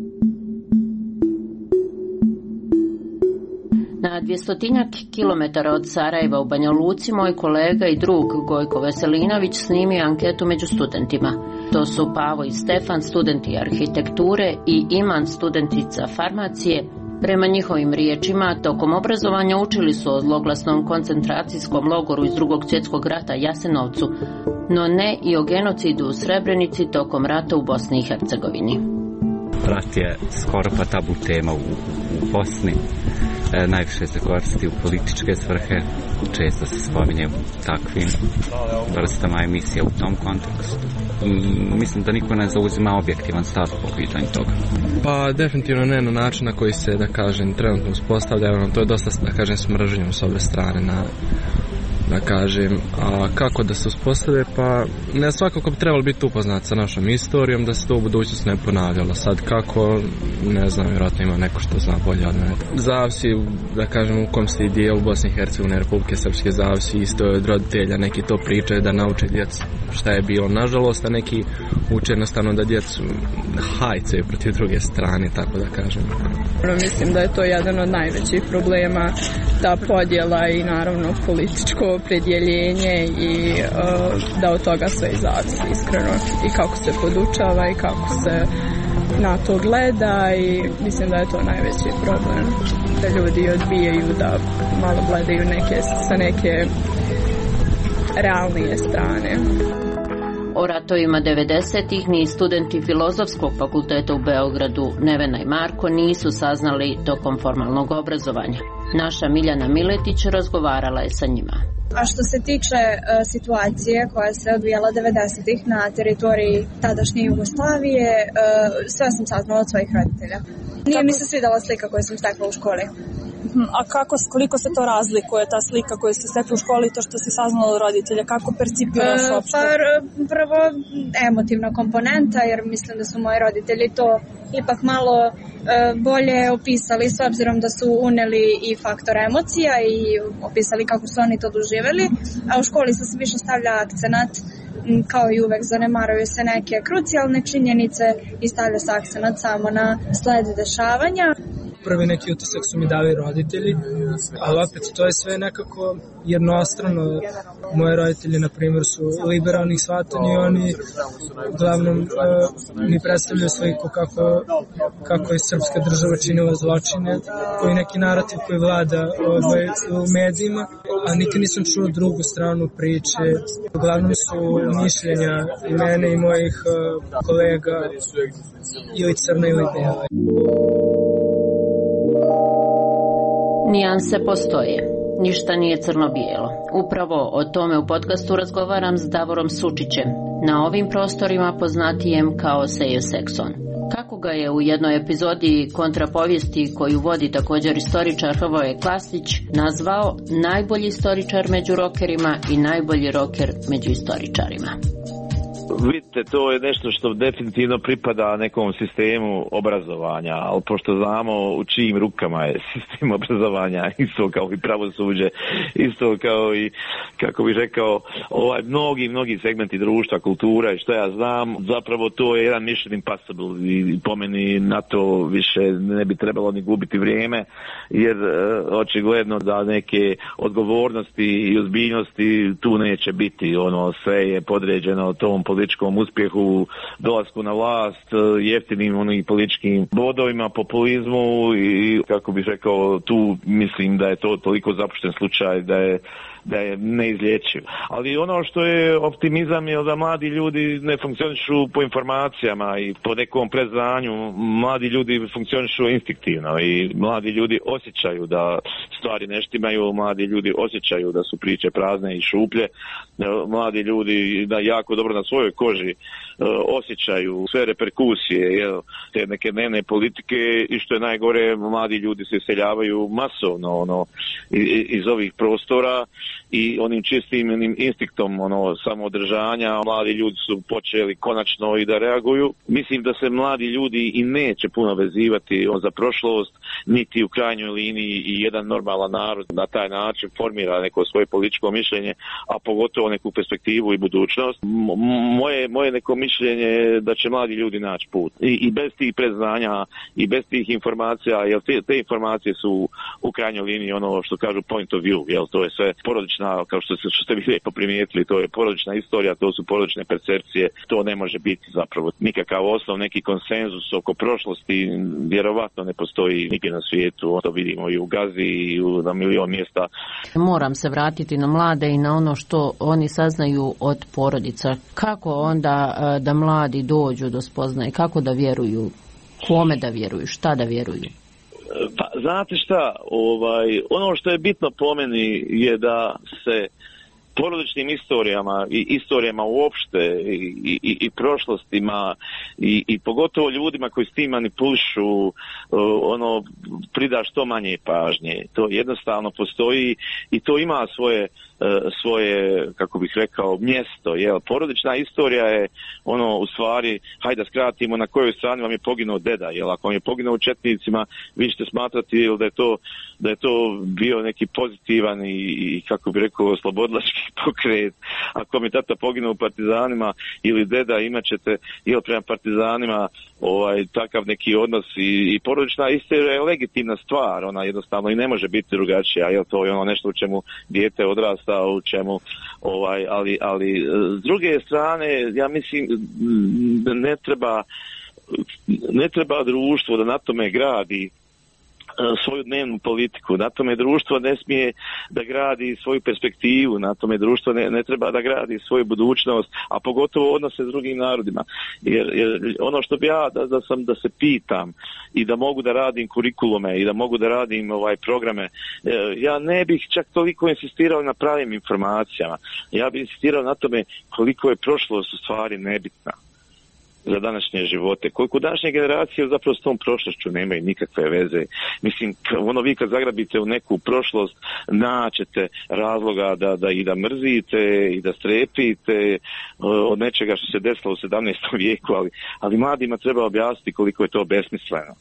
Na dvjestotinjak kilometara od Sarajeva u Banja Luci moj kolega i drug Gojko Veselinović snimio anketu među studentima. To su Pavo i Stefan, studenti arhitekture, i Iman, studentica farmacije. Prema njihovim riječima, tokom obrazovanja učili su o zloglasnom koncentracijskom logoru iz Drugog svjetskog rata Jasenovcu, no ne i o genocidu u Srebrenici tokom rata u Bosni i Hercegovini. Rat je skoro pa tabu tema u, u Bosni. E, najviše se koristi u političke svrhe, često se spominje takvim vrstama emisija u tom kontekstu. Mm, mislim da niko ne zauzima objektivan stav po pitanju toga. Pa definitivno ne na način na koji se, da kažem, trenutno uspostavlja, to je dosta, da kažem, smržnjom s ove strane na, da kažem, a kako da se uspostave, pa ne svakako bi trebalo biti upoznat sa našom istorijom, da se to u budućnosti ne ponavljalo. Sad kako, ne znam, vjerojatno ima neko što zna bolje od mene. Zavisi, da kažem, u kom se dijelu Bosne i Hercegovine, Republike Srpske, zavisi isto od roditelja, neki to pričaju da nauče djecu šta je bilo, nažalost, a neki uče jednostavno da djecu hajcaju protiv druge strane, tako da kažem. Mislim da je to jedan od najvećih problema, ta podjela i naravno političko opredjeljenje i uh, da od toga sve zavisi iskreno i kako se podučava i kako se na to gleda, i mislim da je to najveći problem, da ljudi odbijaju da malo gledaju neke, sa neke realnije strane. O ratovima devedesetih ni studenti Filozofskog fakulteta u Beogradu Nevena i Marko nisu saznali tokom formalnog obrazovanja. Naša Miljana Miletić razgovarala je sa njima. A što se tiče uh, situacije koja se odvijala devedesetih na teritoriji tadašnje Jugoslavije, uh, sve sam saznala od svojih roditelja. Nije kako mi se svidjela slika koju sam stekla u školi. A kako, koliko se to razlikuje, ta slika koju ste stekli u školi i to što ste saznala od roditelja, kako percipiraš uh, uopšte? Pa prvo emotivna komponenta, jer mislim da su moji roditelji to ipak malo uh, bolje opisali, s obzirom da su uneli i faktor emocija i opisali kako su oni to doživjeli, a u školi se više stavlja akcenat, kao i uvek zanemaruju se neke krucijalne činjenice i stavlja se akcenat samo na sled dešavanja. Prvi neki utisak su mi dali roditelji, ali opet to je sve nekako jednostrano. Moji roditelji, na primjer, su liberalnih shvatanja i oni uglavnom uh, mi predstavljaju sliku kako, kako je srpska država činila zločine, koji neki narativ koji vlada ovaj, u medijima, a nikad nisam čuo drugu stranu priče. Uglavnom su mišljenja i mene i mojih uh, kolega ili crna ili bela. Nijanse postoje. Ništa nije crno-bijelo. Upravo o tome u podcastu razgovaram s Davorom Sučićem, na ovim prostorima poznatijem kao Sejo Sekson. Kako ga je u jednoj epizodi kontrapovijesti koju vodi također istoričar Hrvoje Klasić nazvao najbolji istoričar među rokerima i najbolji roker među istoričarima. Vidite, to je nešto što definitivno pripada nekom sistemu obrazovanja, ali pošto znamo u čijim rukama je sistem obrazovanja, isto kao i pravosuđe, isto kao i, kako bih rekao, ovaj, mnogi, mnogi segmenti društva, kultura i što ja znam, zapravo to je jedan mission impossible i po meni na to više ne bi trebalo ni gubiti vrijeme, jer očigledno da neke odgovornosti i ozbiljnosti tu neće biti, ono, sve je podređeno tom političkom uspjehu, dolasku na vlast, jeftinim onih političkim bodovima, populizmu i, kako bih rekao, tu mislim da je to toliko zapušten slučaj da je da je neizlječiv. Ali ono što je optimizam je da mladi ljudi ne funkcionišu po informacijama i po nekom predznanju. Mladi ljudi funkcionišu instinktivno i mladi ljudi osjećaju da stvari ne štimaju, mladi ljudi osjećaju da su priče prazne i šuplje, mladi ljudi da jako dobro na svojoj koži osjećaju sve reperkusije, jel, te neke dnevne politike i što je najgore, mladi ljudi se iseljavaju masovno ono, iz ovih prostora i onim čistim onim instinktom ono, samoodržanja mladi ljudi su počeli konačno i da reaguju. Mislim da se mladi ljudi i neće puno vezivati za prošlost, niti u krajnjoj liniji i jedan normalan narod na taj način formira neko svoje političko mišljenje, a pogotovo neku perspektivu i budućnost. Moje, moje neko mišljenje je da će mladi ljudi naći put. I, i bez tih predznanja i bez tih informacija, jer te, te informacije su u krajnjoj liniji ono što kažu point of view, jel, to je sve porodična, kao što, što ste vi lijepo primijetili, to je porodična istorija, to su porodične percepcije, to ne može biti zapravo nikakav osnov, neki konsenzus oko prošlosti, vjerovatno ne postoji nigdje na svijetu, to vidimo i u Gazi i u, na milion mjesta. Moram se vratiti na mlade i na ono što oni saznaju od porodica. Kako onda da mladi dođu do spoznaje, kako da vjeruju, kome da vjeruju, šta da vjeruju? Pa, znate šta, ovaj, ono što je bitno po meni je da se porodičnim istorijama i istorijama uopšte i, i, i prošlostima i, i pogotovo ljudima koji s tim manipulišu ono prida što manje pažnje. To jednostavno postoji i to ima svoje svoje, kako bih rekao, mjesto. Jel? Porodična istorija je ono, u stvari, hajde da skratimo na kojoj strani vam je poginuo deda. Jel? Ako vam je poginuo u četnicima, vi ćete smatrati jel, da je to da je to bio neki pozitivan i, i kako bih rekao, slobodlački pokret. Ako mi je tata poginuo u partizanima ili deda, imat ćete jel, prema partizanima ovaj, takav neki odnos i, i porodična istorija je legitimna stvar. Ona jednostavno i ne može biti drugačija. Jel? To je ono nešto u čemu dijete odrasta, u čemu, ovaj, ali, ali s druge strane, ja mislim da ne treba, ne treba društvo da na tome gradi svoju dnevnu politiku, na tome društvo ne smije da gradi svoju perspektivu, na tome društvo ne, ne treba da gradi svoju budućnost, a pogotovo odnose s drugim narodima. Jer, jer ono što bi ja da, da sam da se pitam i da mogu da radim kurikulume i da mogu da radim ovaj programe, ja ne bih čak toliko insistirao na pravim informacijama. Ja bih insistirao na tome koliko je prošlost u stvari nebitna za današnje živote. Koliko današnje generacije zapravo s tom prošlošću nemaju nikakve veze. Mislim, ono vi kad zagrabite u neku prošlost, naćete razloga da, da i da mrzite i da strepite od nečega što se desilo u sedamnaestom vijeku, ali, ali mladima treba objasniti koliko je to besmisleno.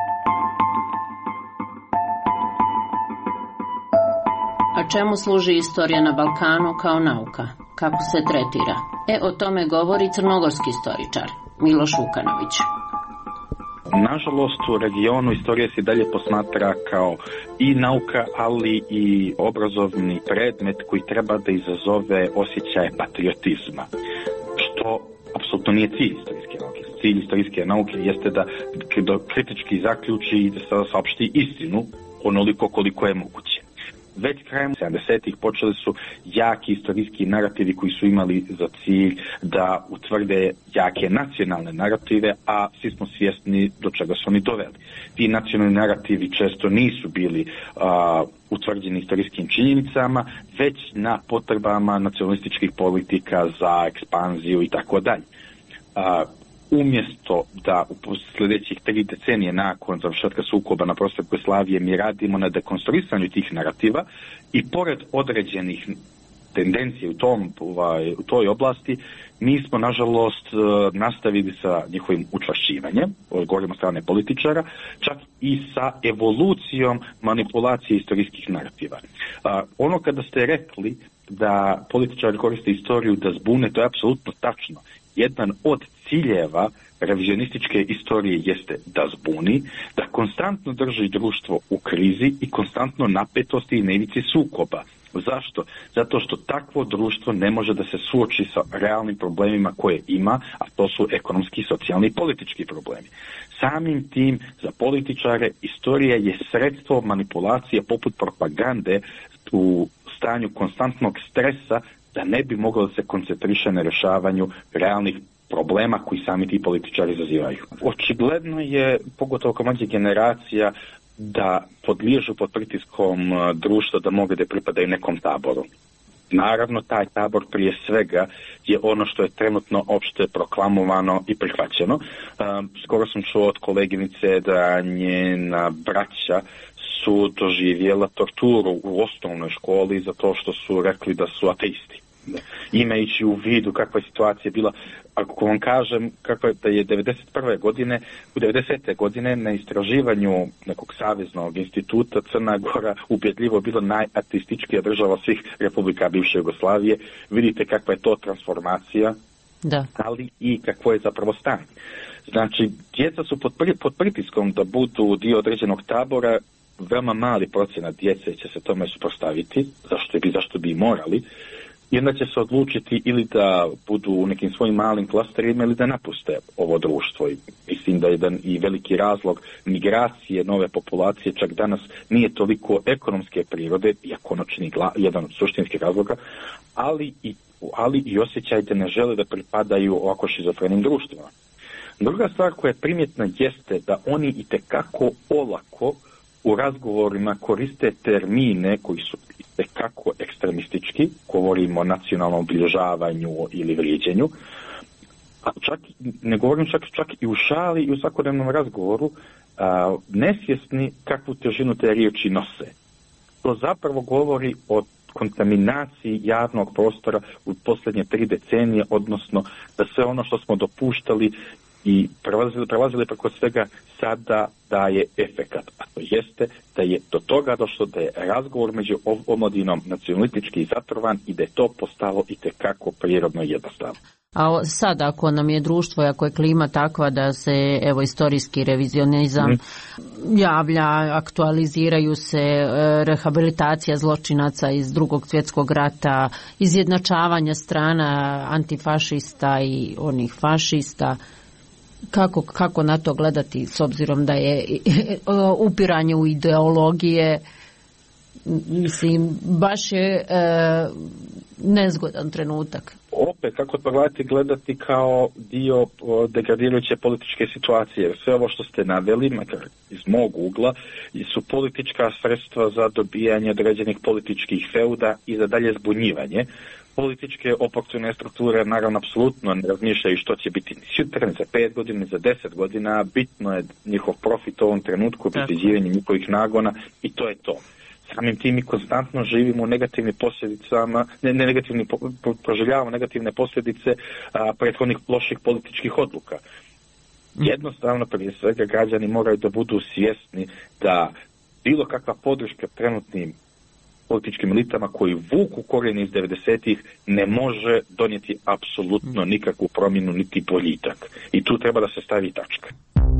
A čemu služi istorija na Balkanu kao nauka? Kako se tretira? E, o tome govori crnogorski istoričar Miloš Vukanović. Nažalost, u regionu istorija se dalje posmatra kao i nauka, ali i obrazovni predmet koji treba da izazove osjećaje patriotizma, što apsolutno nije cilj istorijske nauke. Cilj istorijske nauke jeste da kritički zaključi i da se saopšti istinu onoliko koliko je moguće. Već krajem sedamdesetih počeli su jaki istorijski narativi koji su imali za cilj da utvrde jake nacionalne narative, a svi smo svjesni do čega su oni doveli. Ti nacionalni narativi često nisu bili a, utvrđeni istorijskim činjenicama, već na potrebama nacionalističkih politika za ekspanziju i tako dalje. umjesto da u sljedećih tri decenije nakon završetka sukoba na prostoru Jugoslavije mi radimo na dekonstruisanju tih narativa i pored određenih tendencije u, tom, ovaj, u toj oblasti, mi smo nažalost nastavili sa njihovim učvršćivanjem, govorimo strane političara, čak i sa evolucijom manipulacije istorijskih narativa. A, ono kada ste rekli da političari koriste istoriju da zbune, to je apsolutno tačno. Jedan od ciljeva revizionističke istorije jeste da zbuni, da konstantno drži društvo u krizi i konstantno napetosti i na ivici sukoba. Zašto? Zato što takvo društvo ne može da se suoči sa realnim problemima koje ima, a to su ekonomski, socijalni i politički problemi. Samim tim, za političare, istorija je sredstvo manipulacije poput propagande u stanju konstantnog stresa da ne bi moglo da se koncentriše na rješavanju realnih problema koji sami ti političari izazivaju. Očigledno je, pogotovo kao mlađih generacija, da podliježu pod pritiskom društva da mogu da pripadaju nekom taboru. Naravno, taj tabor prije svega je ono što je trenutno opšte proklamovano i prihvaćeno. Um, skoro sam čuo od koleginice da njena braća su doživjela torturu u osnovnoj školi zato što su rekli da su ateisti. Imajući u vidu kakva je situacija bila, ako vam kažem kakva je, da je devedeset prve godine, u devedesete godine na istraživanju nekog saveznog instituta Crna Gora ubjedljivo bilo najateističkija država svih republika bivše Jugoslavije, vidite kakva je to transformacija, da. Ali i kakvo je zapravo stanje. Znači, djeca su pod, pri, pod pritiskom da budu dio određenog tabora, veoma mali procenat djece će se tome suprotstaviti, zašto bi, zašto bi morali, i onda će se odlučiti ili da budu u nekim svojim malim klasterima ili da napuste ovo društvo. I mislim da je jedan i veliki razlog migracije nove populacije čak danas nije toliko ekonomske prirode, iako noćni jedan od suštinskih razloga, ali i, ali i osjećaj da ne žele da pripadaju ovako šizofrenim društvima. Druga stvar koja je primjetna jeste da oni itekako olako u razgovorima koriste termine koji su itekako ekstremistički, govorimo o nacionalnom obilježavanju ili vrijeđenju, a čak, ne govorim čak, čak i u šali i u svakodnevnom razgovoru, a, nesvjesni kakvu težinu te riječi nose. To zapravo govori o kontaminaciji javnog prostora u posljednje tri decenije, odnosno da sve ono što smo dopuštali i prelazili, prelazili preko svega sada daje efekat, a to jeste da je do toga došlo da je razgovor među omladinom nacionalistički zatrovan i da je to postalo itekako prirodno jednostavno. A sad ako nam je društvo, ako je klima takva da se evo istorijski revizionizam mm. javlja, aktualiziraju se, rehabilitacija zločinaca iz Drugog svjetskog rata, izjednačavanje strana antifašista i onih fašista, Kako, kako na to gledati s obzirom da je upiranje u ideologije, mislim, baš je e, nezgodan trenutak. Opet, kako to gledati, gledati kao dio degradirajuće političke situacije. Sve ovo što ste naveli, makar iz mog ugla, su politička sredstva za dobijanje određenih političkih feuda i za dalje zbunjivanje. Političke oportune strukture naravno apsolutno ne razmišljaju što će biti sutra, za pet godina, za deset godina, bitno je njihov profit u ovom trenutku, obezbeđivanje njihovih nagona i to je to. Samim tim mi konstantno živimo u negativnim posljedicama, ne, ne negativni, proživljavamo negativne posljedice a, prethodnih loših političkih odluka. Jednostavno, prije svega, građani moraju da budu svjesni da bilo kakva podrška trenutnim političkim elitama koji vuku korijene iz devedesetih ne može donijeti apsolutno nikakvu promjenu niti boljitak. I tu treba da se stavi tačka.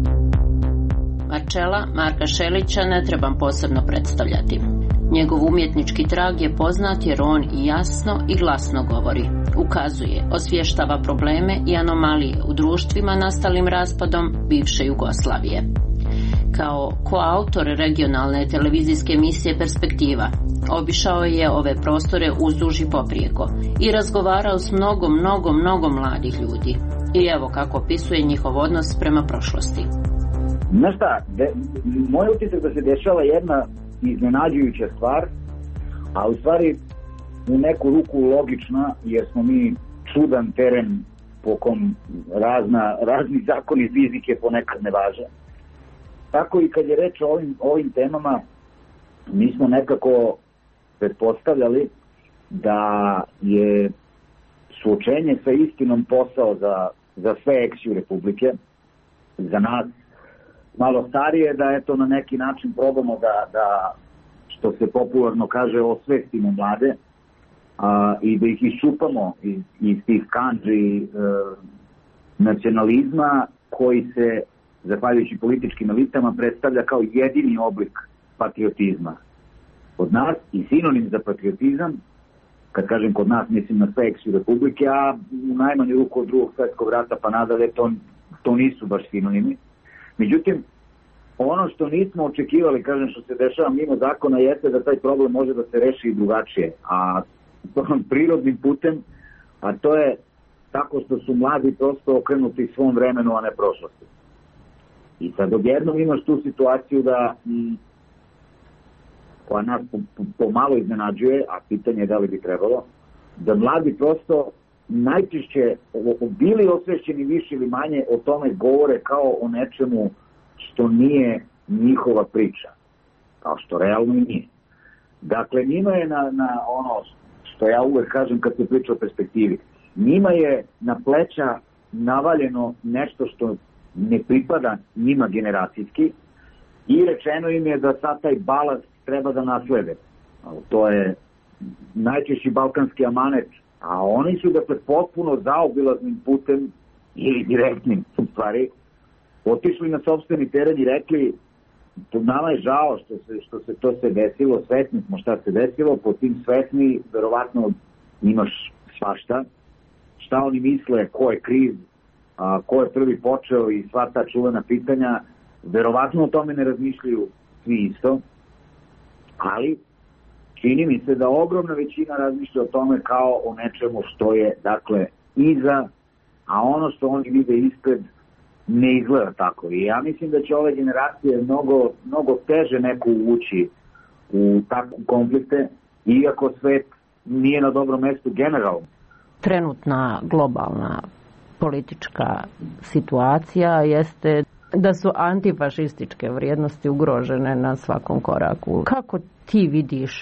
Marčela Marka Šelića ne trebam posebno predstavljati. Njegov umjetnički trag je poznat jer on i jasno i glasno govori. Ukazuje, osvještava probleme i anomalije u društvima nastalim raspadom bivše Jugoslavije. Kao koautor regionalne televizijske emisije Perspektiva, obišao je ove prostore uzduž i poprijeko i razgovarao s mnogo, mnogo, mnogo mladih ljudi. I evo kako opisuje njihov odnos prema prošlosti. Znaš šta, de, moj utisak da se dešava jedna iznenađujuća stvar, a u stvari u neku ruku logična, jer smo mi čudan teren po kom razna, razni zakoni fizike ponekad ne važe. Tako i kad je reč o ovim, ovim temama, mi smo nekako pretpostavljali da je suočenje sa istinom posao za, za sve eksiju Republike, za nas malo starije, da eto na neki način probamo da, da što se popularno kaže, osvestimo mlade a, i da ih iščupamo iz, iz tih kandži e, nacionalizma koji se, zahvaljujući političkim elitama, predstavlja kao jedini oblik patriotizma. Kod nas i sinonim za patriotizam, kad kažem kod nas, mislim na sve eksiju Republike, a u najmanju ruku od drugog svjetskog rata pa nadalje, to, to nisu baš sinonimi. Međutim, ono što nismo očekivali, kažem, što se dešava mimo zakona, jeste da taj problem može da se reši i drugačije, a prirodnim putem, a to je tako što su mladi prosto okrenuti svom vremenu, a ne prošlosti. I sad odjednom imaš tu situaciju da m, koja nas pomalo iznenađuje, a pitanje je da li bi trebalo, da mladi prosto najčešće bili osvešćeni više ili manje o tome govore kao o nečemu što nije njihova priča, kao što realno i nije. Dakle, njima je na, na ono što ja uvek kažem kad se priča o perspektivi, njima je na pleća navaljeno nešto što ne pripada njima generacijski i rečeno im je da sad taj balast treba da naslede. To je najčešći balkanski amanet, a oni su dakle potpuno zaobilaznim putem ili direktnim u stvari otišli na sopstveni teren i rekli to nama je žao što se, što se to se desilo, svesni smo šta se desilo, po tim svesni verovatno imaš svašta, šta oni misle, ko je kriv, a, ko je prvi počeo i sva ta čuvena pitanja, verovatno o tome ne razmišljaju svi isto, ali čini mi se da ogromna većina razmišlja o tome kao o nečemu što je, dakle, iza, a ono što oni vide ispred ne izgleda tako. I ja mislim da će ove generacije mnogo, mnogo teže neko uvući u takve konflikte, iako svet nije na dobrom mestu generalno. Trenutna globalna politička situacija jeste da su antifašističke vrijednosti ugrožene na svakom koraku. Kako ti vidiš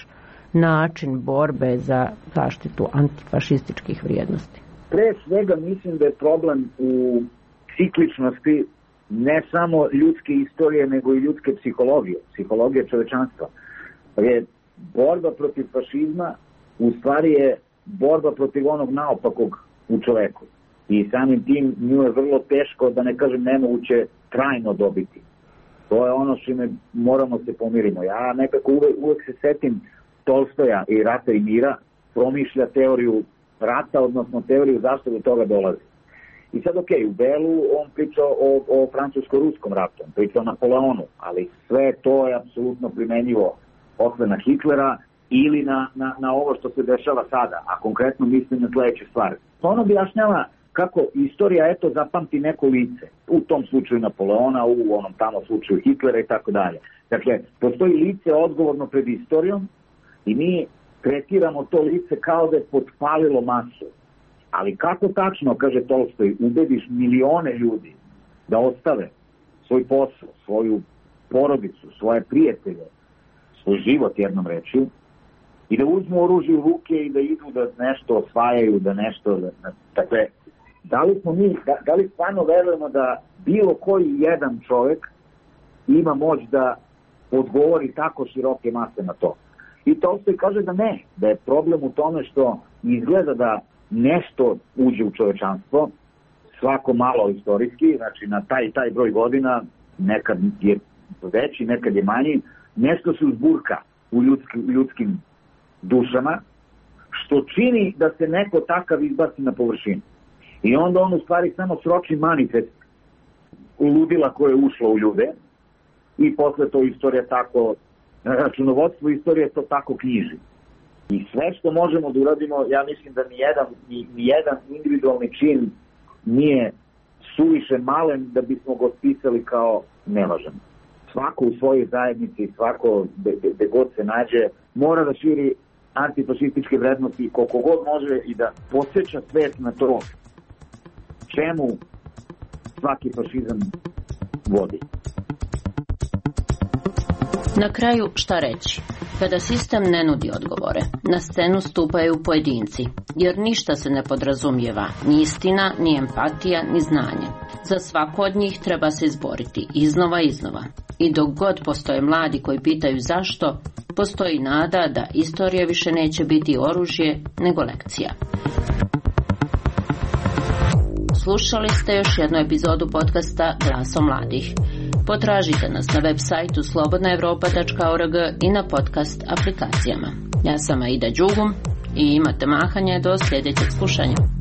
način borbe za zaštitu antifašističkih vrijednosti? Pre svega mislim da je problem u cikličnosti ne samo ljudske istorije, nego i ljudske psihologije, psihologije čovečanstva. Jer borba protiv fašizma u stvari je borba protiv onog naopakog u čoveku. I samim tim nju je vrlo teško, da ne kažem nemoguće, trajno dobiti. To je ono što me moramo se pomirimo. Ja nekako uvek, uvek se setim Tolstoja i Rata i mira, promišlja teoriju rata, odnosno teoriju zašto do toga dolazi. I sad, ok, u Belu on priča o, o francusko-ruskom ratu, on priča o Napoleonu, ali sve to je apsolutno primenjivo posle na Hitlera ili na, na, na ovo što se dešava sada, a konkretno mislim na sledeće stvari. Ono objašnjava kako istorija, eto, zapamti neko lice, u tom slučaju Napoleona, u onom tamo slučaju Hitlera i tako dalje. Dakle, postoji lice odgovorno pred istorijom i mi tretiramo to lice kao da je potpalilo masu. Ali kako tačno, kaže Tolstoj, ubediš milione ljudi da ostave svoj posao, svoju porodicu, svoje prijatelje, svoj život jednom rečju, i da uzmu oružje u ruke i da idu da nešto osvajaju, da nešto... Da, dakle, da li smo mi, da, da li stvarno verujemo da bilo koji jedan čovjek ima moć da odgovori tako široke mase na to? I Tolstoj kaže da ne, da je problem u tome što izgleda da nešto uđe u čovečanstvo, svako malo istorijski, znači na taj taj broj godina, nekad je veći, nekad je manji, nešto se uzburka u ljudski, ljudskim dušama, što čini da se neko takav izbaci na površinu. I onda on u stvari samo sroči manifest ludila koje je ušlo u ljude i posle to istorija tako, računovodstvo istorije to tako knjiži. I sve što možemo da uradimo, ja mislim da nijedan, nijedan individualni čin nije suviše malen da bismo ga otpisali kao nevažan. Svako u svojoj zajednici, svako gde god se nađe, mora da širi antifašističke vrednosti koliko god može i da podsjeća svet na to čemu svaki fašizam vodi. Na kraju šta reći? Kada sistem ne nudi odgovore, na scenu stupaju pojedinci, jer ništa se ne podrazumijeva, ni istina, ni empatija, ni znanje. Za svako od njih treba se izboriti iznova i iznova. I dok god postoje mladi koji pitaju zašto, postoji nada da istorija više neće biti oružje nego lekcija. Slušali ste još jednu epizodu podcasta Glasom mladih. Potražite nas na web sajtu slobodna europa tačka org i na podcast aplikacijama. Ja sam Aida Đugum i imate mahanje do sljedećeg slušanja.